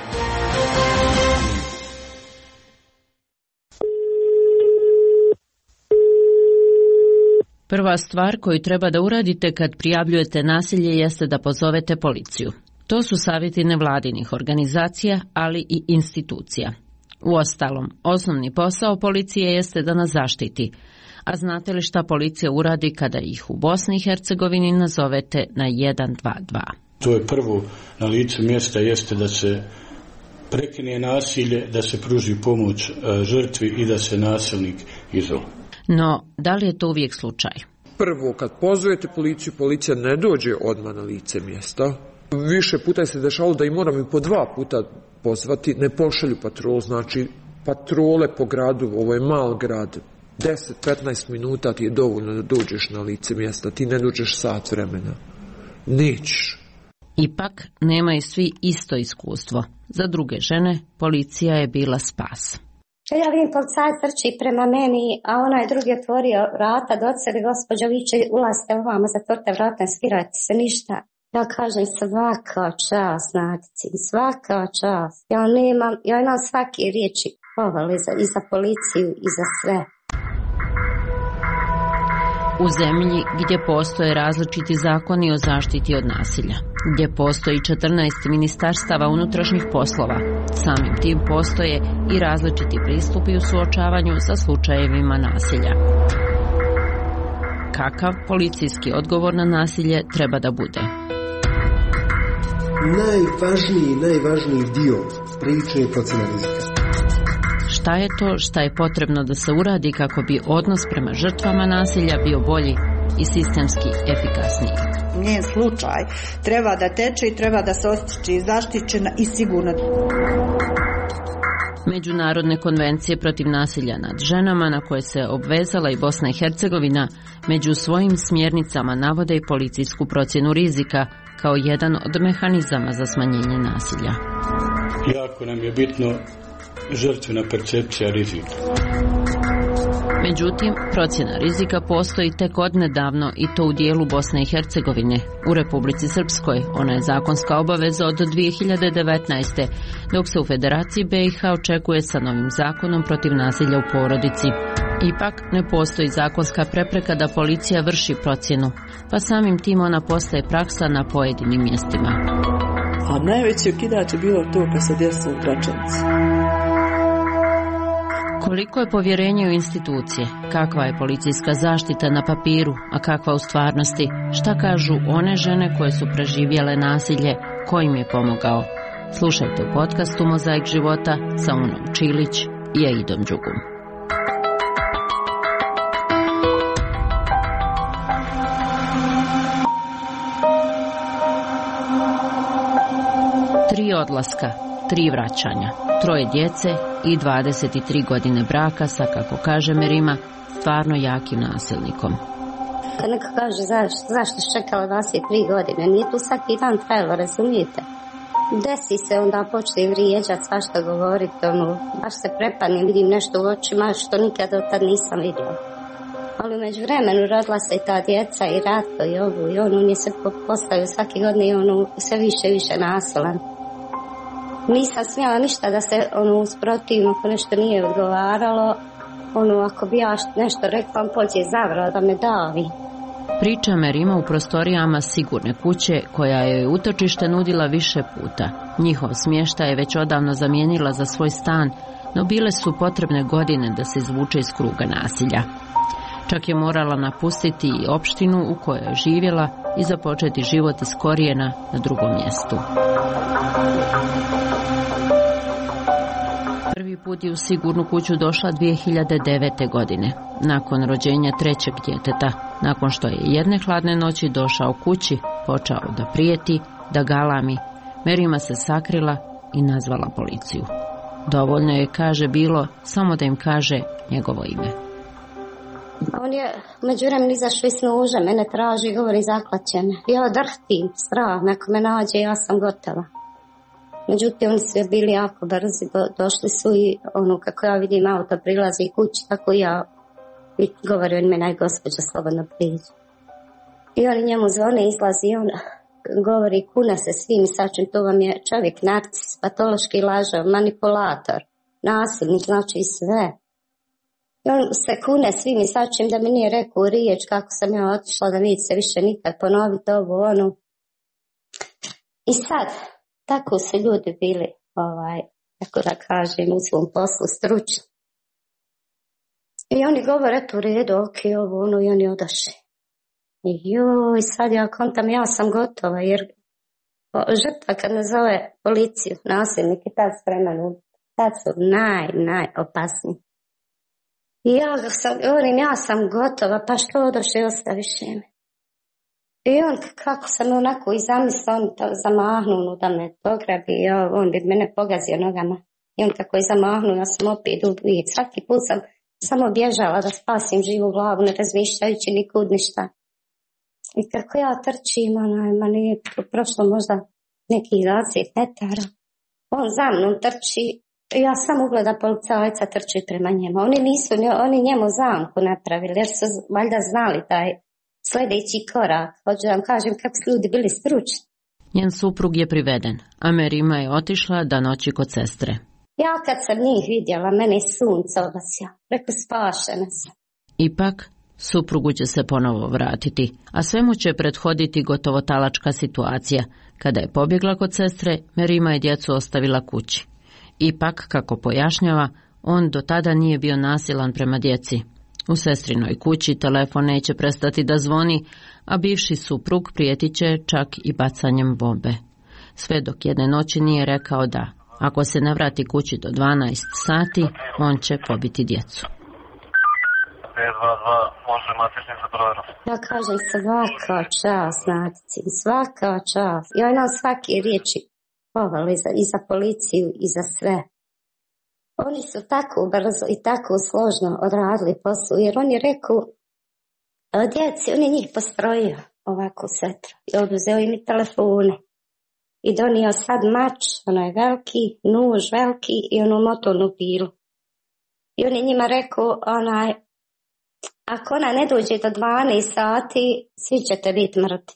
Prva stvar koju treba da uradite kad prijavljujete nasilje jeste da pozovete policiju. To su savjeti nevladinih organizacija, ali i institucija. Uostalom, osnovni posao policije jeste da nas zaštiti. A znate li šta policija uradi kada ih u Bosni i Hercegovini nazovete na jedan dva dva? To je prvo na licu mjesta jeste da se prekine nasilje, da se pruži pomoć žrtvi i da se nasilnik izoluje. No, da li je to uvijek slučaj? Prvo, kad pozovete policiju, policija ne dođe odmah na lice mjesta. Više puta se dešalo da i moram i po dva puta pozvati, ne pošalju patrol, znači patrole po gradu, ovo je mal grad, deset do petnaest minuta ti je dovoljno da dođeš na lice mjesta, ti ne dođeš sat vremena. Nećeš. Ipak, nemaju svi isto iskustvo. Za druge žene, policija je bila spas. Ja vidim policajac trči prema meni, a onaj drugi otvorio vrata do sebe, gospođo viče, ulazite ovamo, zatvorite vrata, ne skirajte se ništa. Ja kažem svaka čast, Nadici, svaka čast. Ja nemam, ja imam svake riječi pohvale za, i za policiju i za sve. U zemlji gdje postoje različiti zakoni o zaštiti od nasilja, gdje postoji četrnaest ministarstava unutrašnjih poslova, samim tim postoje i različiti pristupi u suočavanju sa slučajevima nasilja. Kakav policijski odgovor na nasilje treba da bude? Najvažniji, najvažniji dio priče je procjena rizika. Šta je to šta je potrebno da se uradi kako bi odnos prema žrtvama nasilja bio bolji i sistemski efikasniji? Njen slučaj treba da teče i treba da se osjeća zaštićena i sigurna. Međunarodne konvencije protiv nasilja nad ženama na koje se obvezala i Bosna i Hercegovina među svojim smjernicama navode i policijsku procjenu rizika kao jedan od mehanizama za smanjenje nasilja. Jako nam je bitno žrtvena percepcija rizika. Međutim, procjena rizika postoji tek odnedavno i to u dijelu Bosne i Hercegovine. U Republici Srpskoj ona je zakonska obaveza od dvije hiljade devetnaeste. dok se u Federaciji B i H očekuje sa novim zakonom protiv nasilja u porodici. Ipak ne postoji zakonska prepreka da policija vrši procjenu, pa samim tim ona postaje praksa na pojedinim mjestima. A najveći okidač je bilo to kad se desilo u Gračanici. Koliko je povjerenje u institucije, kakva je policijska zaštita na papiru, a kakva u stvarnosti, šta kažu one žene koje su preživjele nasilje, ko im je pomogao? Slušajte u podcastu Mozaik života sa Unom Čilić i Aidom Đugum. Tri odlaska, tri vraćanja, troje djece i dvadeset tri godine braka sa, kako kaže Merima, stvarno jakim nasilnikom. Kad neko kaže zašto, zašto čekala dvadeset tri godine, nije tu svaki dan trajalo, razumijete? Desi se, onda počne vrijeđati, svašta govoriti, ono, baš se prepadnem, vidim nešto u očima što nikad od tad nisam vidjela. Ali umeđu vremenu rodila se i ta djeca i Ratko i ovu i on, on je se postavio svake godine i ono sve više i više nasilan. Nisam smjela ništa da se ono usprotivim ako nešto nije odgovaralo. Ono, ako bi ja nešto rekla, on pođe zavrao da me davi. Priča Merima u prostorijama sigurne kuće koja je utočište nudila više puta. Njihov smještaj je već odavno zamijenila za svoj stan, no bile su potrebne godine da se izvuče iz kruga nasilja. Čak je morala napustiti i opštinu u kojoj je živjela i započeti život iz korijena na drugom mjestu. Prvi put je u sigurnu kuću došla dvije hiljade devete. godine, nakon rođenja trećeg djeteta, nakon što je jedne hladne noći došao kući, počeo da prijeti, da galami. Merima se sakrila i nazvala policiju. Dovoljno je, kaže, bilo samo da im kaže njegovo ime. On je među vremenu izašao iz nuža, mene traži i govori zaklaće me. Ja drhtim, strah, neko me nađe, ja sam gotova. Međutim, oni su bili jako brzi, došli su i ono, kako ja vidim, auto prilazi kući, tako ja i govori on me, naj gospođa slobodno priđe. I oni njemu zvone, izlazi i on govori, kuna se svim i sačim, to vam je čovjek, narcis, patološki lažav, manipulator, nasilnik, znači sve. I on se kune svim i sačim da mi nije rekao riječ kako sam ja otišla, da neće se više nikad ponoviti ovo, ono. I sad, tako su ljudi bili, ovaj, tako da kažem, u svom poslu stručni. I oni govore, eto u redu, ok, ovo, ono, i oni odašli. I joj, sad ja kontam, ja sam gotova, jer žrtva kad ne zove policiju, nasilnik i tad spreman, tad su naj, najopasniji. I ja sam, govorim, ja sam gotova, pa što odošli, ostaviš me. I on, kako sam onako i zamislio, on to zamahnuo da me pograbi, ja, on bi mene pogazio nogama. I on kako je zamahnuo, ja sam opet uvijek, svaki put sam samo bježala da spasim živu glavu, ne razmišljajući nikud ništa. I kako ja trčim, onaj, ma nije prošlo možda nekih dvadeset metara. On za mnom trči, ja sam ugleda policajca trči prema njemu. Oni nisu, oni njemu zamku napravili, jer su valjda znali taj sljedeći korak. Hoću da vam kažem kako su ljudi bili stručni. Njen suprug je priveden, a Merima je otišla da noći kod sestre. Ja kad sam njih vidjela, mene je sunce obasja. Preko spašena sam. Ipak, suprugu će se ponovo vratiti, a svemu će prethoditi gotovo talačka situacija. Kada je pobjegla kod sestre, Merima je djecu ostavila kući. Ipak, kako pojašnjava, on do tada nije bio nasilan prema djeci. U sestrinoj kući telefon neće prestati da zvoni, a bivši suprug prijetit će čak i bacanjem bombe. Sve dok jedne noći nije rekao da, ako se ne vrati kući do dvanaest sati, on će pobiti djecu. Ja kažem svaka čast, znati, svaka čast. Ja imam svake riječi povali za, i za policiju i za sve. Oni su tako brzo i tako složno odradili posao, jer on je rekao djeci, on je njih postrojio ovako setro i oduzeo im i telefone. I donio sad mač, onaj veliki, nuž veliki i onu motornu pilu. I on je njima rekao, onaj, ako ona ne dođe do dvanaest sati, svi ćete biti mrtvi.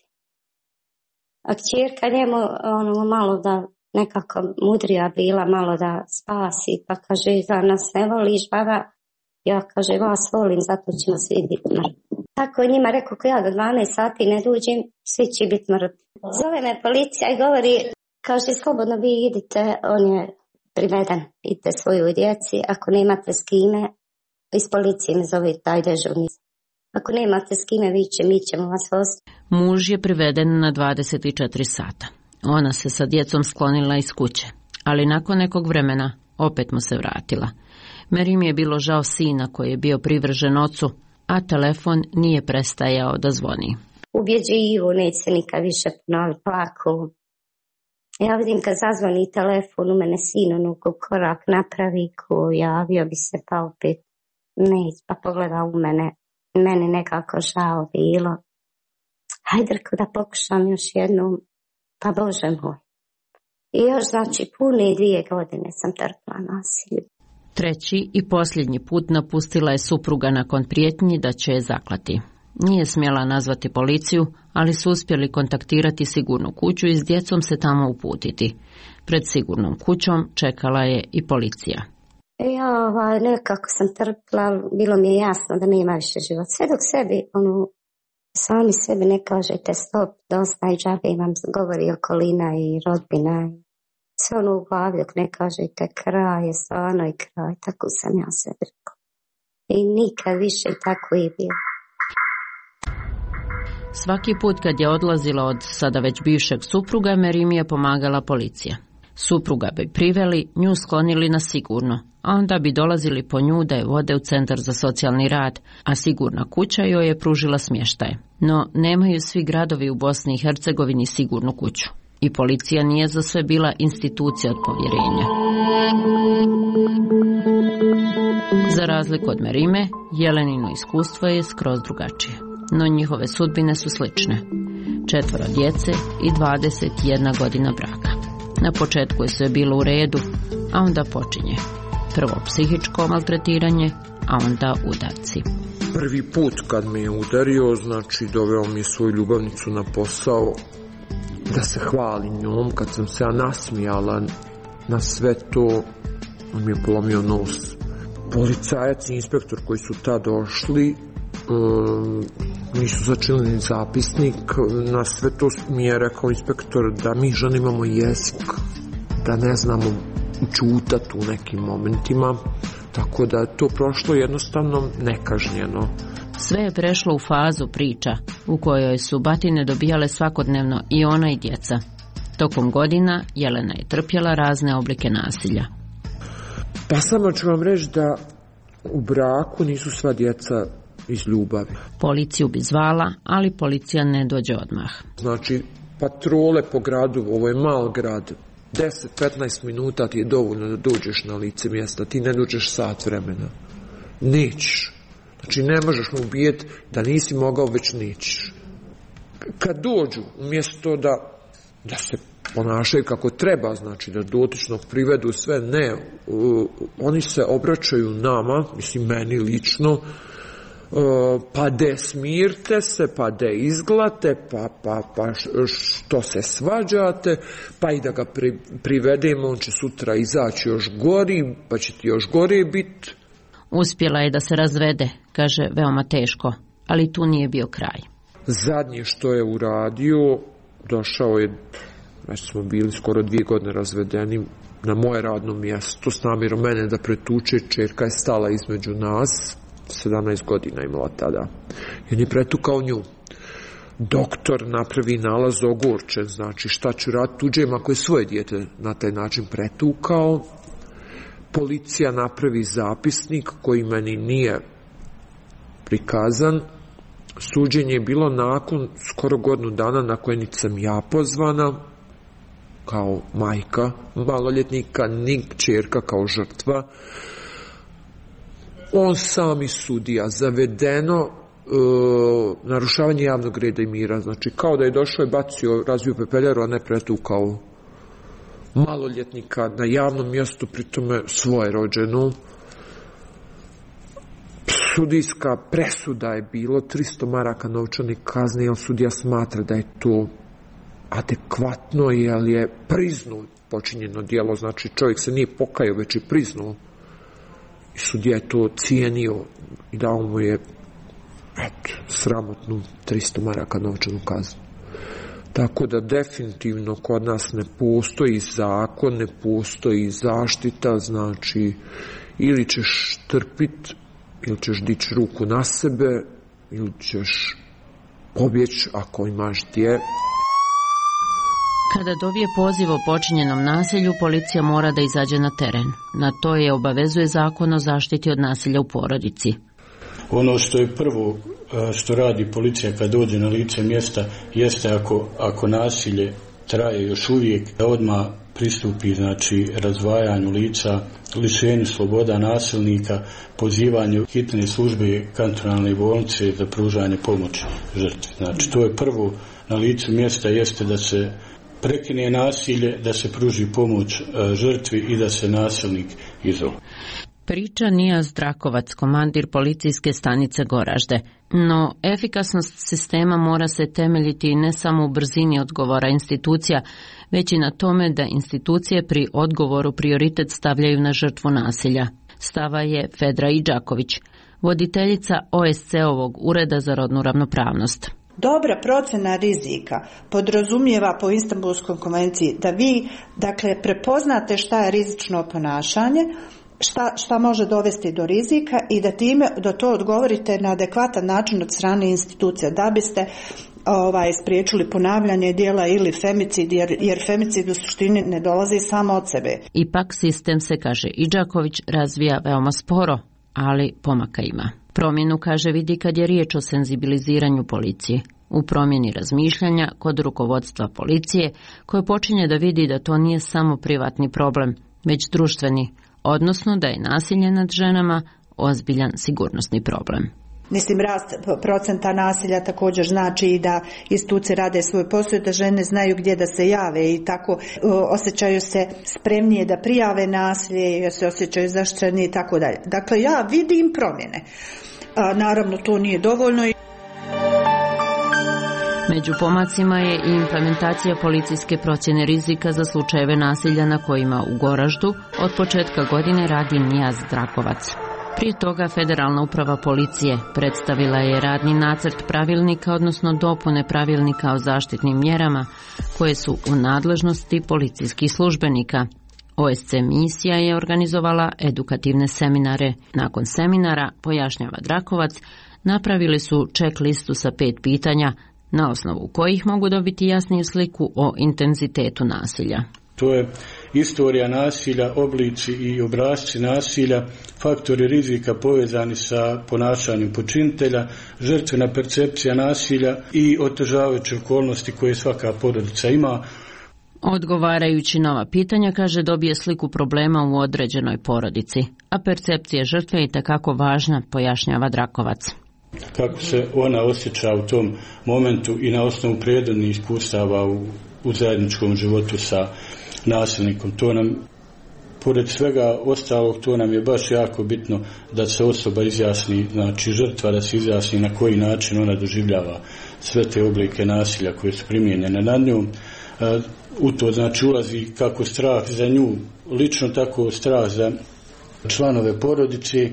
A kćerka njemu ono, malo da nekako mudrija bila, malo da spasi, pa kaže, da nas ne voliš, baba? Ja kaže, vas volim, zato ćemo svi biti mrtvi. Tako je njima rekao, ako ja do dvanaest sati ne dođem, svi će biti mrtvi. Zove me policija i govori, kaže, slobodno vi idite, on je priveden, idite svoju djeci, ako nemate s kime, iz policije me zove taj dežurni. Ako nemate s kime viće, mi ćemo vas ostati. Muž je priveden na dvadeset četiri sata. Ona se sa djecom sklonila iz kuće, ali nakon nekog vremena opet mu se vratila. Merim je bilo žao sina koji je bio privržen ocu, a telefon nije prestajao da zvoni. Ubjeđivo, neće se nikad više ponoviti, plako. Ja vidim kad zazvoni telefon, u mene sin ono ko korak napravi, ko javio bi se pa opet neće, pa pogleda u mene. Meni nekako žao bilo. Hajde da pokušam još jednom, pa Bože moj. I još znači pune dvije godine sam trpila nasilje. Treći i posljednji put napustila je supruga nakon prijetnji da će je zaklati. Nije smjela nazvati policiju, ali su uspjeli kontaktirati sigurnu kuću i s djecom se tamo uputiti. Pred sigurnom kućom čekala je i policija. Ja ovaj, nekako sam trpila, bilo mi je jasno da nema više život. Sve dok sebi, ono, sami sebi ne kažete stop, dosta i džabe vam govori okolina i rodbina. Sve ono u glavi dok ne kažete kraj je stvarno i kraj, tako sam ja sebi rekao. I nikad više tako je bilo. Svaki put kad je odlazila od sada već bivšeg supruga, Merim je pomagala policija. Supruga bi priveli, nju sklonili na sigurno, a onda bi dolazili po nju da je vode u centar za socijalni rad, a sigurna kuća joj je pružila smještaj. No, nemaju svi gradovi u Bosni i Hercegovini sigurnu kuću. I policija nije za sve bila institucija od povjerenja. Za razliku od Merime, Jelenino iskustvo je skroz drugačije. No njihove sudbine su slične. Četvoro djece i dvadeset jedna godina braka. Na početku je sve bilo u redu, a onda počinje. Prvo psihičko maltretiranje, a onda udarci. Prvi put kad me je udario, znači doveo mi je svoju ljubavnicu na posao da se hvali njom. Kad sam se ja nasmijala na sve to, on mi je polomio nos. Policajac i inspektor koji su tad došli um, nisu začeli ni zapisnik. Na sve to mi je rekao inspektor da mi žene imamo jezik, da ne znamo čutati u nekim momentima, tako da je to prošlo jednostavno nekažnjeno. Sve je prešlo u fazu priča u kojoj su batine dobijale svakodnevno i ona i djeca. Tokom godina Jelena je trpjela razne oblike nasilja. Pa samo ću vam reći da u braku nisu sva djeca iz ljubavi. Policiju bi zvala, ali policija ne dođe odmah. Znači, patrole po gradu, ovo je mal grad, deset do petnaest minuta ti je dovoljno da dođeš na lice mjesta, ti ne dođeš sat vremena. Nećeš. Znači, ne možeš mu ubijeti da nisi mogao, već nećeš. Kad dođu, umjesto da, da se ponašaju kako treba, znači da dotičnog privedu sve, ne, uh, oni se obraćaju nama, mislim meni lično, uh, pa de smirte se, pa de izglate, pa, pa, pa što se svađate, pa i da ga pri, privedemo, on će sutra izaći još gori, pa će ti još gore biti. Uspjela je da se razvede, kaže, veoma teško, ali tu nije bio kraj. Zadnje što je uradio, došao je, već smo bili skoro dvije godine razvedeni, na moje radno mjesto s namjerom mene da pretuče. Čerka je stala između nas, sedamnaest godina imala tada, i on je pretukao nju. Doktor napravi nalaz ogorčen, znači šta ću raditi tuđem ako je svoje dijete na taj način pretukao. Policija napravi zapisnik koji meni nije prikazan. Suđenje je bilo nakon skoro godinu dana na koje niti sam ja pozvana kao majka maloljetnika, ni kćerka kao žrtva. On sami sudija, zavedeno e, narušavanje javnog reda i mira, znači kao da je došao i bacio, razvio pepeljaru, a ne pretukao maloljetnika na javnom mjestu, pritome svoje rođenu. Sudijska presuda je bilo tristo maraka novčane kazne, jer sudija smatra da je to adekvatno, jer je priznao počinjeno djelo, znači čovjek se nije pokajao, već je priznao. I sudija je to cijenio i dao mu je eto, sramotnu tristo maraka novčanu kaznu. Tako da definitivno kod nas ne postoji zakon, ne postoji zaštita, znači ili ćeš trpiti, ili ćeš dići ruku na sebe, ili ćeš pobjeći ako imaš gdje. Kada dobije poziv o počinjenom nasilju, policija mora da izađe na teren. Na to je obavezuje zakon o zaštiti od nasilja u porodici. Ono što je prvo što radi policija kad dođe na lice mjesta jeste ako, ako nasilje traje još uvijek, da odmah pristupi znači razdvajanju lica, lišenju sloboda nasilnika, pozivanju hitne službe kantonalne bolnice za pružanje pomoći žrtvi. Znači to je prvo na licu mjesta jeste da se prekine nasilje, da se pruži pomoć žrtvi i da se nasilnik izoluje. Priča Nija Zdrakovac, komandir policijske stanice Goražde. No, efikasnost sistema mora se temeljiti ne samo u brzini odgovora institucija, već i na tome da institucije pri odgovoru prioritet stavljaju na žrtvu nasilja. Stava je Fedra Idžaković, voditeljica O S C-ovog Ureda za rodnu ravnopravnost. Dobra procena rizika podrazumijeva po Istanbulskoj konvenciji da vi, dakle, prepoznate šta je rizično ponašanje, Šta, šta može dovesti do rizika i da time da to odgovorite na adekvatan način od strane institucija, da biste ovaj, spriječili ponavljanje djela ili femicid, jer, jer femicid u suštini ne dolazi samo od sebe. Ipak sistem se, kaže Idžaković, razvija veoma sporo, ali pomaka ima. Promjenu, kaže, vidi kad je riječ o senzibiliziranju policije. U promjeni razmišljanja kod rukovodstva policije, koje počinje da vidi da to nije samo privatni problem, već društveni, odnosno da je nasilje nad ženama ozbiljan sigurnosni problem. Mislim, rast procenta nasilja također znači i da institucije rade svoj posao, da žene znaju gdje da se jave i tako osjećaju se spremnije da prijave nasilje, se osjećaju zaštićenije i tako dalje. Dakle, ja vidim promjene. A, naravno, to nije dovoljno. Među pomacima je i implementacija policijske procjene rizika za slučajeve nasilja na kojima u Goraždu od početka godine radi Nijaz Drakovac. Prije toga Federalna uprava policije predstavila je radni nacrt pravilnika, odnosno dopune pravilnika o zaštitnim mjerama koje su u nadležnosti policijskih službenika. O S C misija je organizovala edukativne seminare. Nakon seminara, pojašnjava Drakovac, napravili su check listu sa pet pitanja, na osnovu kojih mogu dobiti jasniju sliku o intenzitetu nasilja. To je istorija nasilja, oblici i obrasci nasilja, faktori rizika povezani sa ponašanjem počinitelja, žrtvena percepcija nasilja i otežavajuće okolnosti koje svaka porodica ima. Odgovarajući na ova pitanja, kaže, dobije sliku problema u određenoj porodici, a percepcija žrtve je itekako važna, pojašnjava Drakovac. Kako se ona osjeća u tom momentu i na osnovu prethodnih iskustava u, u zajedničkom životu sa nasilnikom. To nam, pored svega ostalog, to nam je baš jako bitno da se osoba izjasni, znači žrtva da se izjasni na koji način ona doživljava sve te oblike nasilja koje su primijenjene nad njom. E, u to znači ulazi kako strah za nju, lično tako strah za članove porodice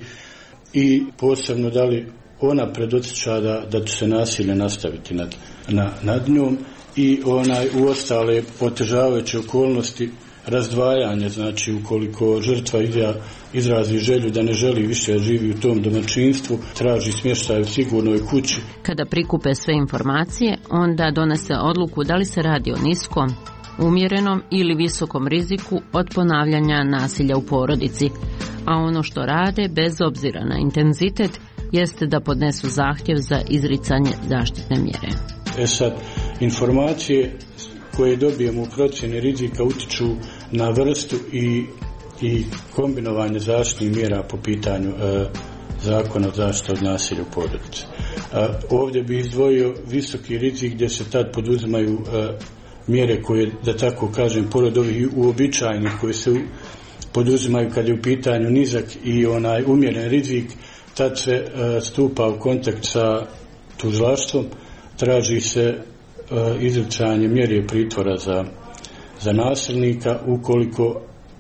i posebno da li ona predosjeća da, da će se nasilje nastaviti nad, na, nad njom i onaj u ostale otežavajuće okolnosti razdvajanja, znači ukoliko žrtva izrazi želju da ne želi više živi u tom domaćinstvu, traži smještaj u sigurnoj kući. Kada prikupe sve informacije, onda donese odluku da li se radi o niskom, umjerenom ili visokom riziku od ponavljanja nasilja u porodici, a ono što rade, bez obzira na intenzitet, jeste da podnesu zahtjev za izricanje zaštitne mjere. E sad, informacije koje dobijemo u procjeni rizika utiču na vrstu i, i kombinovanje zaštitnih mjera po pitanju e, zakona o zaštiti od nasilja u porodici. E, ovdje bi izdvojio visoki rizik gdje se tad poduzimaju e, mjere koje, da tako kažem, pored ovih uobičajenih koje se poduzimaju kad je u pitanju nizak i onaj umjeren rizik, tad se e, stupa u kontakt sa tužilaštvom, traži se e, izricanje mjere pritvora za, za nasilnika ukoliko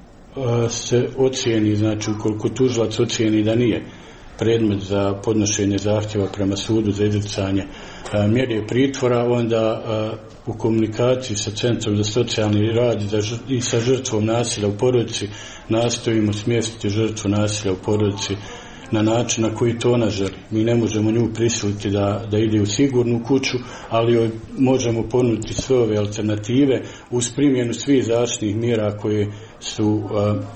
e, se ocijeni, znači ukoliko tužilac ocijeni da nije predmet za podnošenje zahtjeva prema sudu za izricanje e, mjere pritvora, onda e, u komunikaciji sa Centrom za socijalni rad i sa žrtvom nasilja u porodici nastojimo smjestiti žrtvu nasilja u porodici na način na koji to ona želi. Mi ne možemo nju prisiliti da, da ide u sigurnu kuću, ali joj možemo ponuditi sve ove alternative uz primjenu svih zaštitnih mjera koje su uh,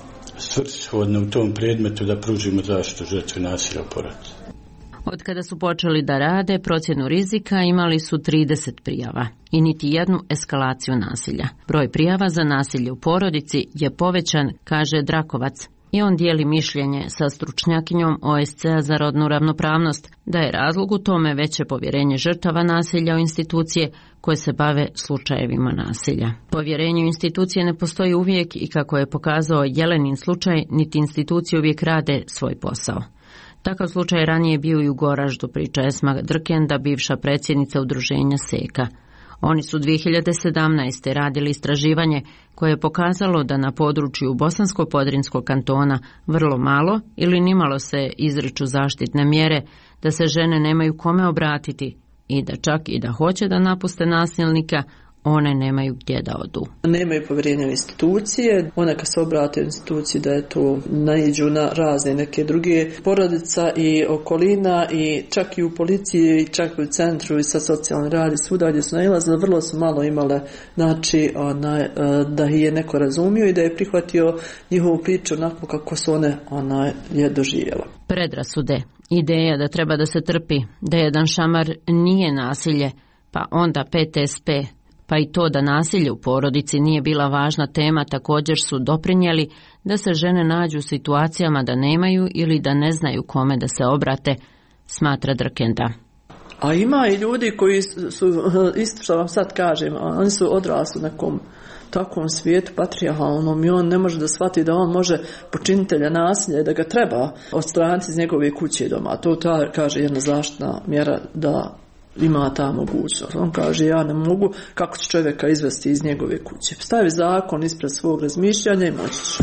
svrsishodne u tom predmetu da pružimo zaštitu žrtvi nasilja u porodici. Od kada su počeli da rade procjenu rizika, imali su trideset prijava i niti jednu eskalaciju nasilja. Broj prijava za nasilje u porodici je povećan, kaže Drakovac. I on dijeli mišljenje sa stručnjakinjom O S C-a za rodnu ravnopravnost, da je razlog u tome veće povjerenje žrtava nasilja u institucije koje se bave slučajevima nasilja. Povjerenje u institucije ne postoji uvijek i kako je pokazao Jelenin slučaj, niti institucije uvijek rade svoj posao. Takav slučaj ranije bio i u Goraždu, priča Esma Drkenda, bivša predsjednica udruženja Seka. Oni su dvije hiljade sedamnaeste. radili istraživanje koje je pokazalo da na području Bosansko-Podrinskog kantona vrlo malo ili nimalo se izriču zaštitne mjere, da se žene nemaju kome obratiti i da čak i da hoće da napuste nasilnika, one nemaju gdje da odu. Nemaju povjerenja u institucije, one kad se obrate u instituciju da je to naiđu na razne neke druge porodica i okolina i čak i u policiji i čak i u centru i sa socijalni rad i svuda gdje su nailazile, vrlo su malo imale znači onaj, da je neko razumio i da je prihvatio njihovu priču onako kako su one onaj, je doživjela. Predrasude, ideja da treba da se trpi, da jedan šamar nije nasilje, pa onda P T S P, pa i to da nasilje u porodici nije bila važna tema također su doprinijeli da se žene nađu u situacijama da nemaju ili da ne znaju kome da se obrate, smatra Drkenda. A ima i ljudi koji su, isto što vam sad kažem, oni su odrasli u nekom takvom svijetu patrijarhalnom i on ne može da shvati da on može počinitelja nasilja i da ga treba odstraniti iz njegove kuće i doma. To ta, kaže jedna zaštitna mjera da ima ta mogućnost. On kaže ja ne mogu, kako će čovjeka izvesti iz njegove kuće. Stavi zakon ispred svog razmišljanja i moći će.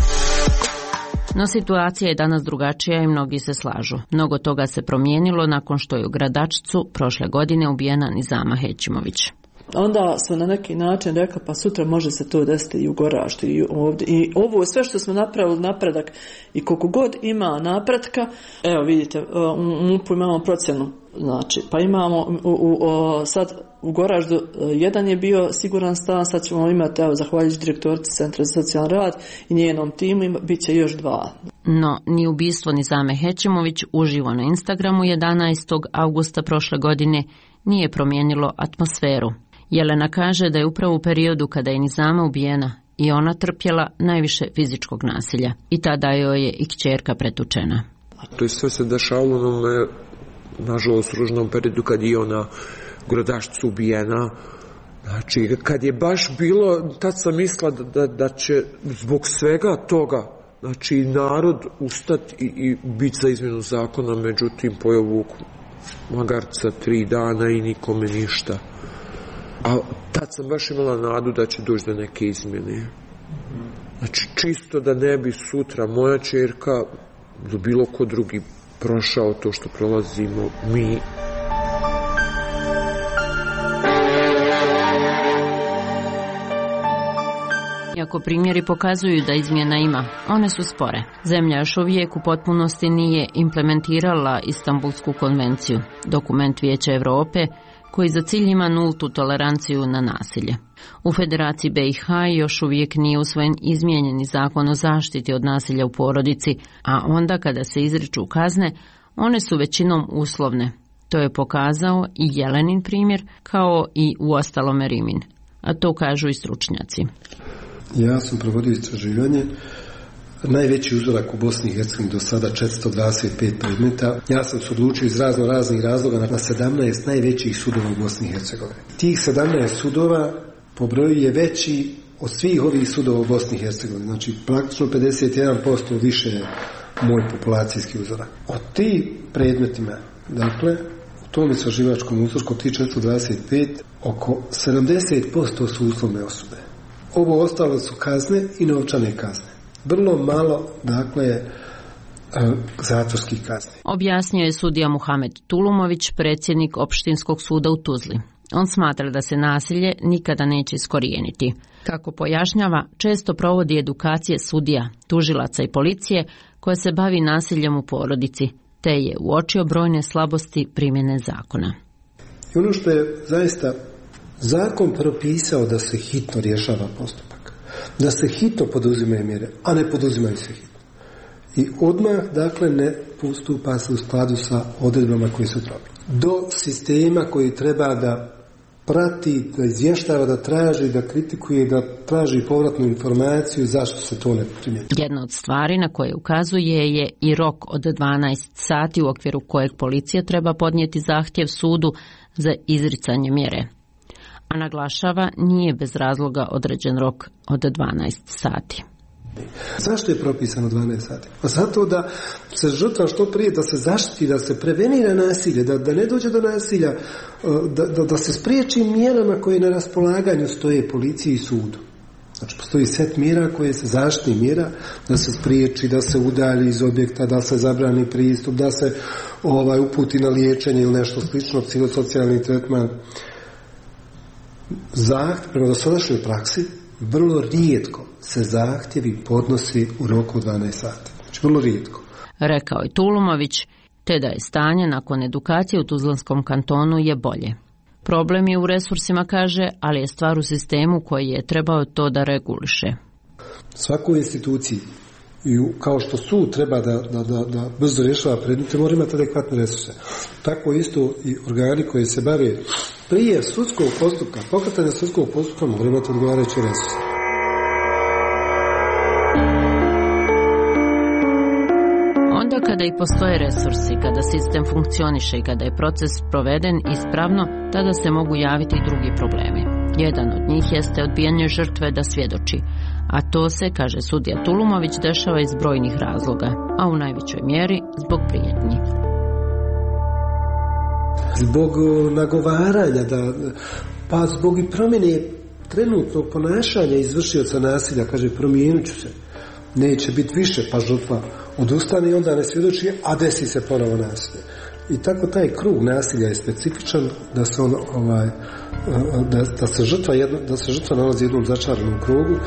No situacija je danas drugačija i mnogi se slažu. Mnogo toga se promijenilo nakon što je u Gradačcu prošle godine ubijena Nizama Hećimović. Onda smo na neki način rekli pa sutra može se to desiti i u Goraždu i ovdje. I ovo sve što smo napravili napredak i koliko god ima napretka, evo vidite, u MUP-u imamo procjenu, znači, pa imamo u, u, u, sad u Goraždu jedan je bio siguran stan, sad ćemo imati, evo, zahvaljujući direktorici Centra za socijalni rad i njenom timu, bit će još dva. No, ni ubistvo Nizame Hećimović uživo na Instagramu jedanaestog avgusta prošle godine nije promijenilo atmosferu. Jelena kaže da je upravo u periodu kada je Nizama ubijena i ona trpjela najviše fizičkog nasilja i tada joj je i kćerka pretučena. To je sve se dešavalo na onome, nažalost, ružnom periodu kad je ona u Gradačcu ubijena. Znači, kad je baš bilo, tad sam mislila da, da, da će zbog svega toga, znači, narod ustati i, i biti za izmjenu zakona, međutim, pojavu magarca tri dana i nikome ništa. A tad sam baš imala nadu da će doći do neke izmjene. Znači, čisto da ne bi sutra moja ćerka do bilo ko drugi prošao to što prolazimo mi. Iako primjeri pokazuju da izmjena ima, one su spore. Zemlja još uvijek u potpunosti nije implementirala Istanbulsku konvenciju, dokument Vijeća Europe koji za cilj ima nultu toleranciju na nasilje. U Federaciji B i H još uvijek nije usvojen izmijenjeni zakon o zaštiti od nasilja u porodici, a onda kada se izriču kazne, one su većinom uslovne. To je pokazao i Jelenin primjer, kao i uostalome Rimin, a to kažu i stručnjaci. Ja sam provodio istraživanje. Najveći uzorak u Bosni i Hercegovini do sada četiristo dvadeset pet predmeta. Ja sam se odlučio iz razno raznih razloga na sedamnaest najvećih sudova u Bosni i Hercegovini. Tih sedamnaest sudova po broju je veći od svih ovih sudova u Bosni i Hercegovini. Znači praktično pedeset jedan posto više je moj populacijski uzorak. Od tih predmetima, dakle, u tom istraživačkom uzorku od tih četiristo dvadeset pet, oko sedamdeset posto su uslovne osude. Ovo ostalo su kazne i novčane kazne. Vrlo malo, dakle, zatvorskih kazni. Objasnio je sudija Muhamed Tulumović, predsjednik Opštinskog suda u Tuzli. On smatra da se nasilje nikada neće iskorijeniti. Kako pojašnjava, često provodi edukacije sudija, tužilaca i policije koja se bavi nasiljem u porodici, te je uočio brojne slabosti primjene zakona. I ono što je zaista zakon propisao da se hitno rješava postupak, da se hitno poduzimaju mjere, a ne poduzimaju se hitno. I odmah, dakle, ne postupa se u skladu sa odredbama koje su propisane. Do sistema koji treba da prati, da izvještava, da traži, da kritikuje, da traži povratnu informaciju zašto se to ne primjenjuje. Jedna od stvari na koje ukazuje je i rok od dvanaest sati u okviru kojeg policija treba podnijeti zahtjev sudu za izricanje mjere. A naglašava, nije bez razloga određen rok od dvanaest sati. Zašto je propisano dvanaest sati? Pa zato da se žrtva što prije, da se zaštiti, da se prevenira nasilje, da, da ne dođe do nasilja, da, da, da se spriječi mjerama koje na raspolaganju stoje policiji i sudu. Znači, postoji set mjera koje se zaštitni mjera, da se spriječi, da se udalji iz objekta, da se zabrani pristup, da se ovaj, uputi na liječenje ili nešto slično, psihosocijalni tretman. zahtjev prema dosadašnjoj praksi, vrlo rijetko se zahtjevi podnosi u roku dvanaest sati. Znači vrlo rijetko. Rekao je Tulumović, te da je stanje nakon edukacije u Tuzlanskom kantonu je bolje. Problem je u resursima, kaže, ali je stvar u sistemu koji je trebao to da reguliše. Svakoj instituciji, i kao što sud treba da, da, da, da brzo rješava predmete, mora imati adekvatne resurse. Tako isto i organi koji se bave prije sudskog postupka, pokretanja sudskog postupka, mora imati odgovarajuće resurse. Onda kada i postoje resursi, kada sistem funkcioniše i kada je proces proveden ispravno, tada se mogu javiti i drugi problemi. Jedan od njih jeste odbijanje žrtve da svjedoči, a to se, kaže sudija Tulumović, dešava iz brojnih razloga, a u najvećoj mjeri zbog prijetnji. Zbog nagovaranja, da, pa zbog i promjene trenutnog ponašanja izvršioca nasilja, kaže promijenit ću se, neće biti više, pa žrtva odustane i onda ne svjedoči, a desi se ponovo nasilje. I tako taj krug nasilja je specifičan da se on, ovaj, da, da se žrtva jedno, da se žrtva nalazi u jednom začaranom krugu.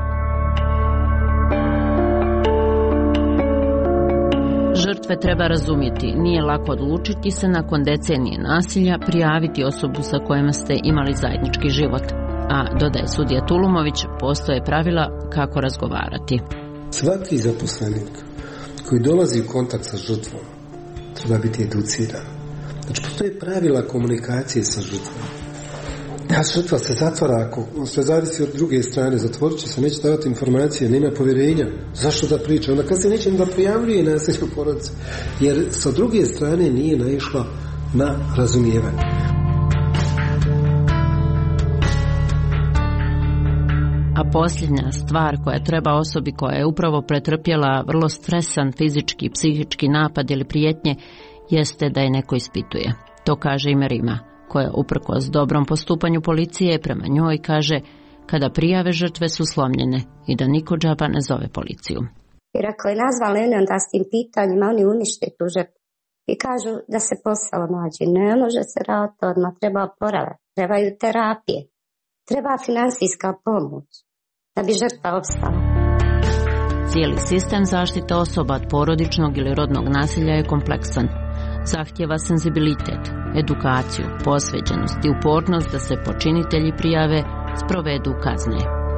Žrtve treba razumjeti, nije lako odlučiti se nakon decenije nasilja prijaviti osobu sa kojima ste imali zajednički život. A, dodaje sudija Tulumović, postoje pravila kako razgovarati. Svaki zaposlenik koji dolazi u kontakt sa žrtvom treba biti educiran. Znači, postoje pravila komunikacije sa žrtvom. Ta žrtva se zatvara, ako sve zavisi od druge strane, zatvorit će se, neće davati informacije, nema povjerenja. Zašto da priča? Onda kad se neće da prijavljuje nasilje u porodici, jer sa druge strane nije naišla na razumijevanje. A posljednja stvar koja treba osobi koja je upravo pretrpjela vrlo stresan fizički i psihički napad ili prijetnje jeste da je neko ispituje. To kaže i Merima, koja uprkos dobrom postupanju policije prema njoj kaže kada prijave žrtve su slomljene i da niko džaba ne zove policiju. Jer ako je nazvala one onda s tim pitanjima, oni unište tu žrtvu i kažu da se posao nađe. Ne može se raditi odmah, treba oporavak, trebaju terapije, treba finansijska pomoć da bi žrtva opstala. Cijeli sistem zaštite osoba od porodičnog ili rodnog nasilja je kompleksan. Zahtjeva senzibilitet, edukaciju, posvećenost i upornost da se počinitelji prijave, sprovedu kazne.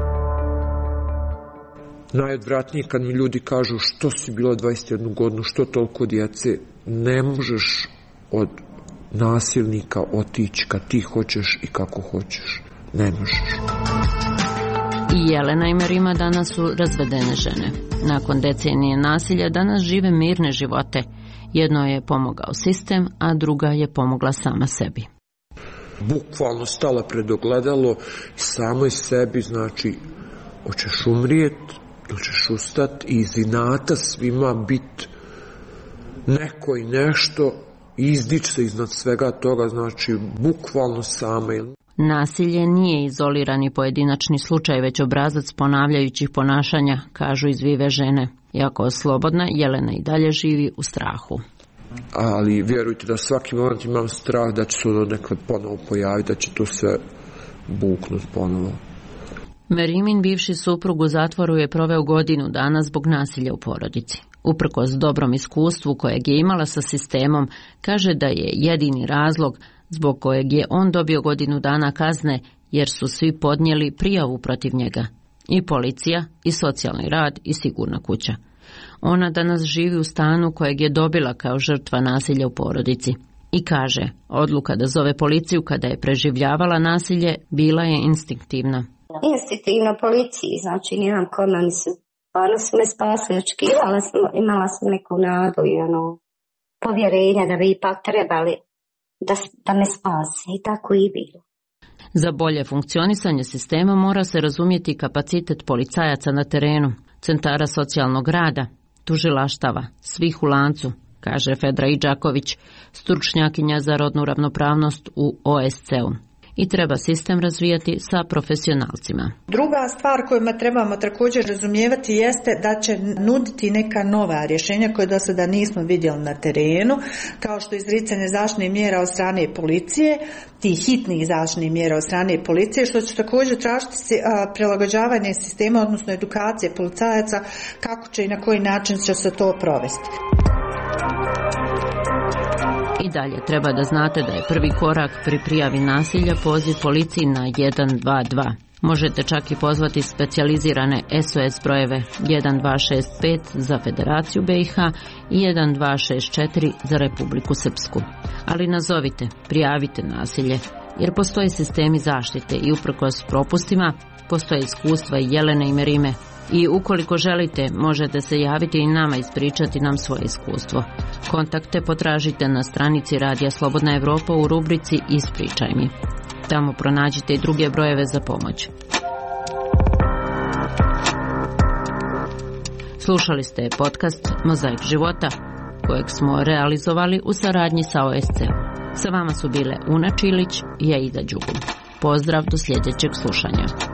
Najodvratnije kad mi ljudi kažu što si bila dvadeset jednu godinu, što toliko djece, ne možeš od nasilnika otići kad ti hoćeš i kako hoćeš. Ne možeš. I Jelena i Merima danas su razvedene žene. Nakon decenije nasilja danas žive mirne živote. Jedno je pomogao sistem, a druga je pomogla sama sebi. Bukvalno stala pred ogledalo i samoj sebi, znači, hoćeš umrijet, ili ćeš ustat i iz inata svima bit neko i nešto i izdić se iznad svega toga, znači, bukvalno sama. Nasilje nije izolirani pojedinačni slučaj, već obrazac ponavljajućih ponašanja, kažu izvive žene. Iako slobodna, Jelena i dalje živi u strahu. Ali vjerujte da svaki moment imam strah da će se ono nekad ponovo pojaviti, da će to sve buknuti ponovo. Merimin bivši suprug u zatvoru je proveo godinu dana zbog nasilja u porodici. Uprkos dobrom iskustvu kojeg je imala sa sistemom, kaže da je jedini razlog zbog kojeg je on dobio godinu dana kazne, jer su svi podnijeli prijavu protiv njega. I policija, i socijalni rad, i sigurna kuća. Ona danas živi u stanu kojeg je dobila kao žrtva nasilja u porodici. I kaže, odluka da zove policiju kada je preživljavala nasilje bila je instinktivna. Instinktivna policiji, znači nijem kome, mislim, stvarno su me spasili, očekivala sam, imala sam neku nadu i ono, povjerenja da bi ipak trebali da, da me spase i tako i bilo. Za bolje funkcionisanje sistema mora se razumjeti kapacitet policajaca na terenu, centara socijalnog rada, tužilaštava, svih u lancu, kaže Fedra Idžaković, stručnjakinja za rodnu ravnopravnost u O S C-u. i treba sistem razvijati sa profesionalcima. Druga stvar koju trebamo također razumijevati jeste da će nuditi neka nova rješenja koje do sada nismo vidjeli na terenu, kao što izricanje zaštitnih mjera od strane policije, tih hitnih zaštitnih mjera od strane policije, što će također tražiti prilagođavanje sistema, odnosno edukacije policajaca, kako će i na koji način će se to provesti. I dalje treba da znate da je prvi korak pri prijavi nasilja poziv policiji na jedan dva dva. Možete čak i pozvati specijalizirane S O S brojeve jedan dva šest pet za Federaciju B i H i jedan dva šest četiri za Republiku Srpsku. Ali nazovite, prijavite nasilje, jer postoje sistemi zaštite i uprkos propustima postoje iskustva i Jelene i Merime. I ukoliko želite, možete se javiti i nama ispričati nam svoje iskustvo. Kontakte potražite na stranici Radija Slobodna Evropa u rubrici Ispričaj mi. Tamo pronađite i druge brojeve za pomoć. Slušali ste podcast Mozaik života, kojeg smo realizovali u saradnji sa O S C-om. Sa vama su bile Una Čilić i Aida Đugum. Pozdrav do sljedećeg slušanja.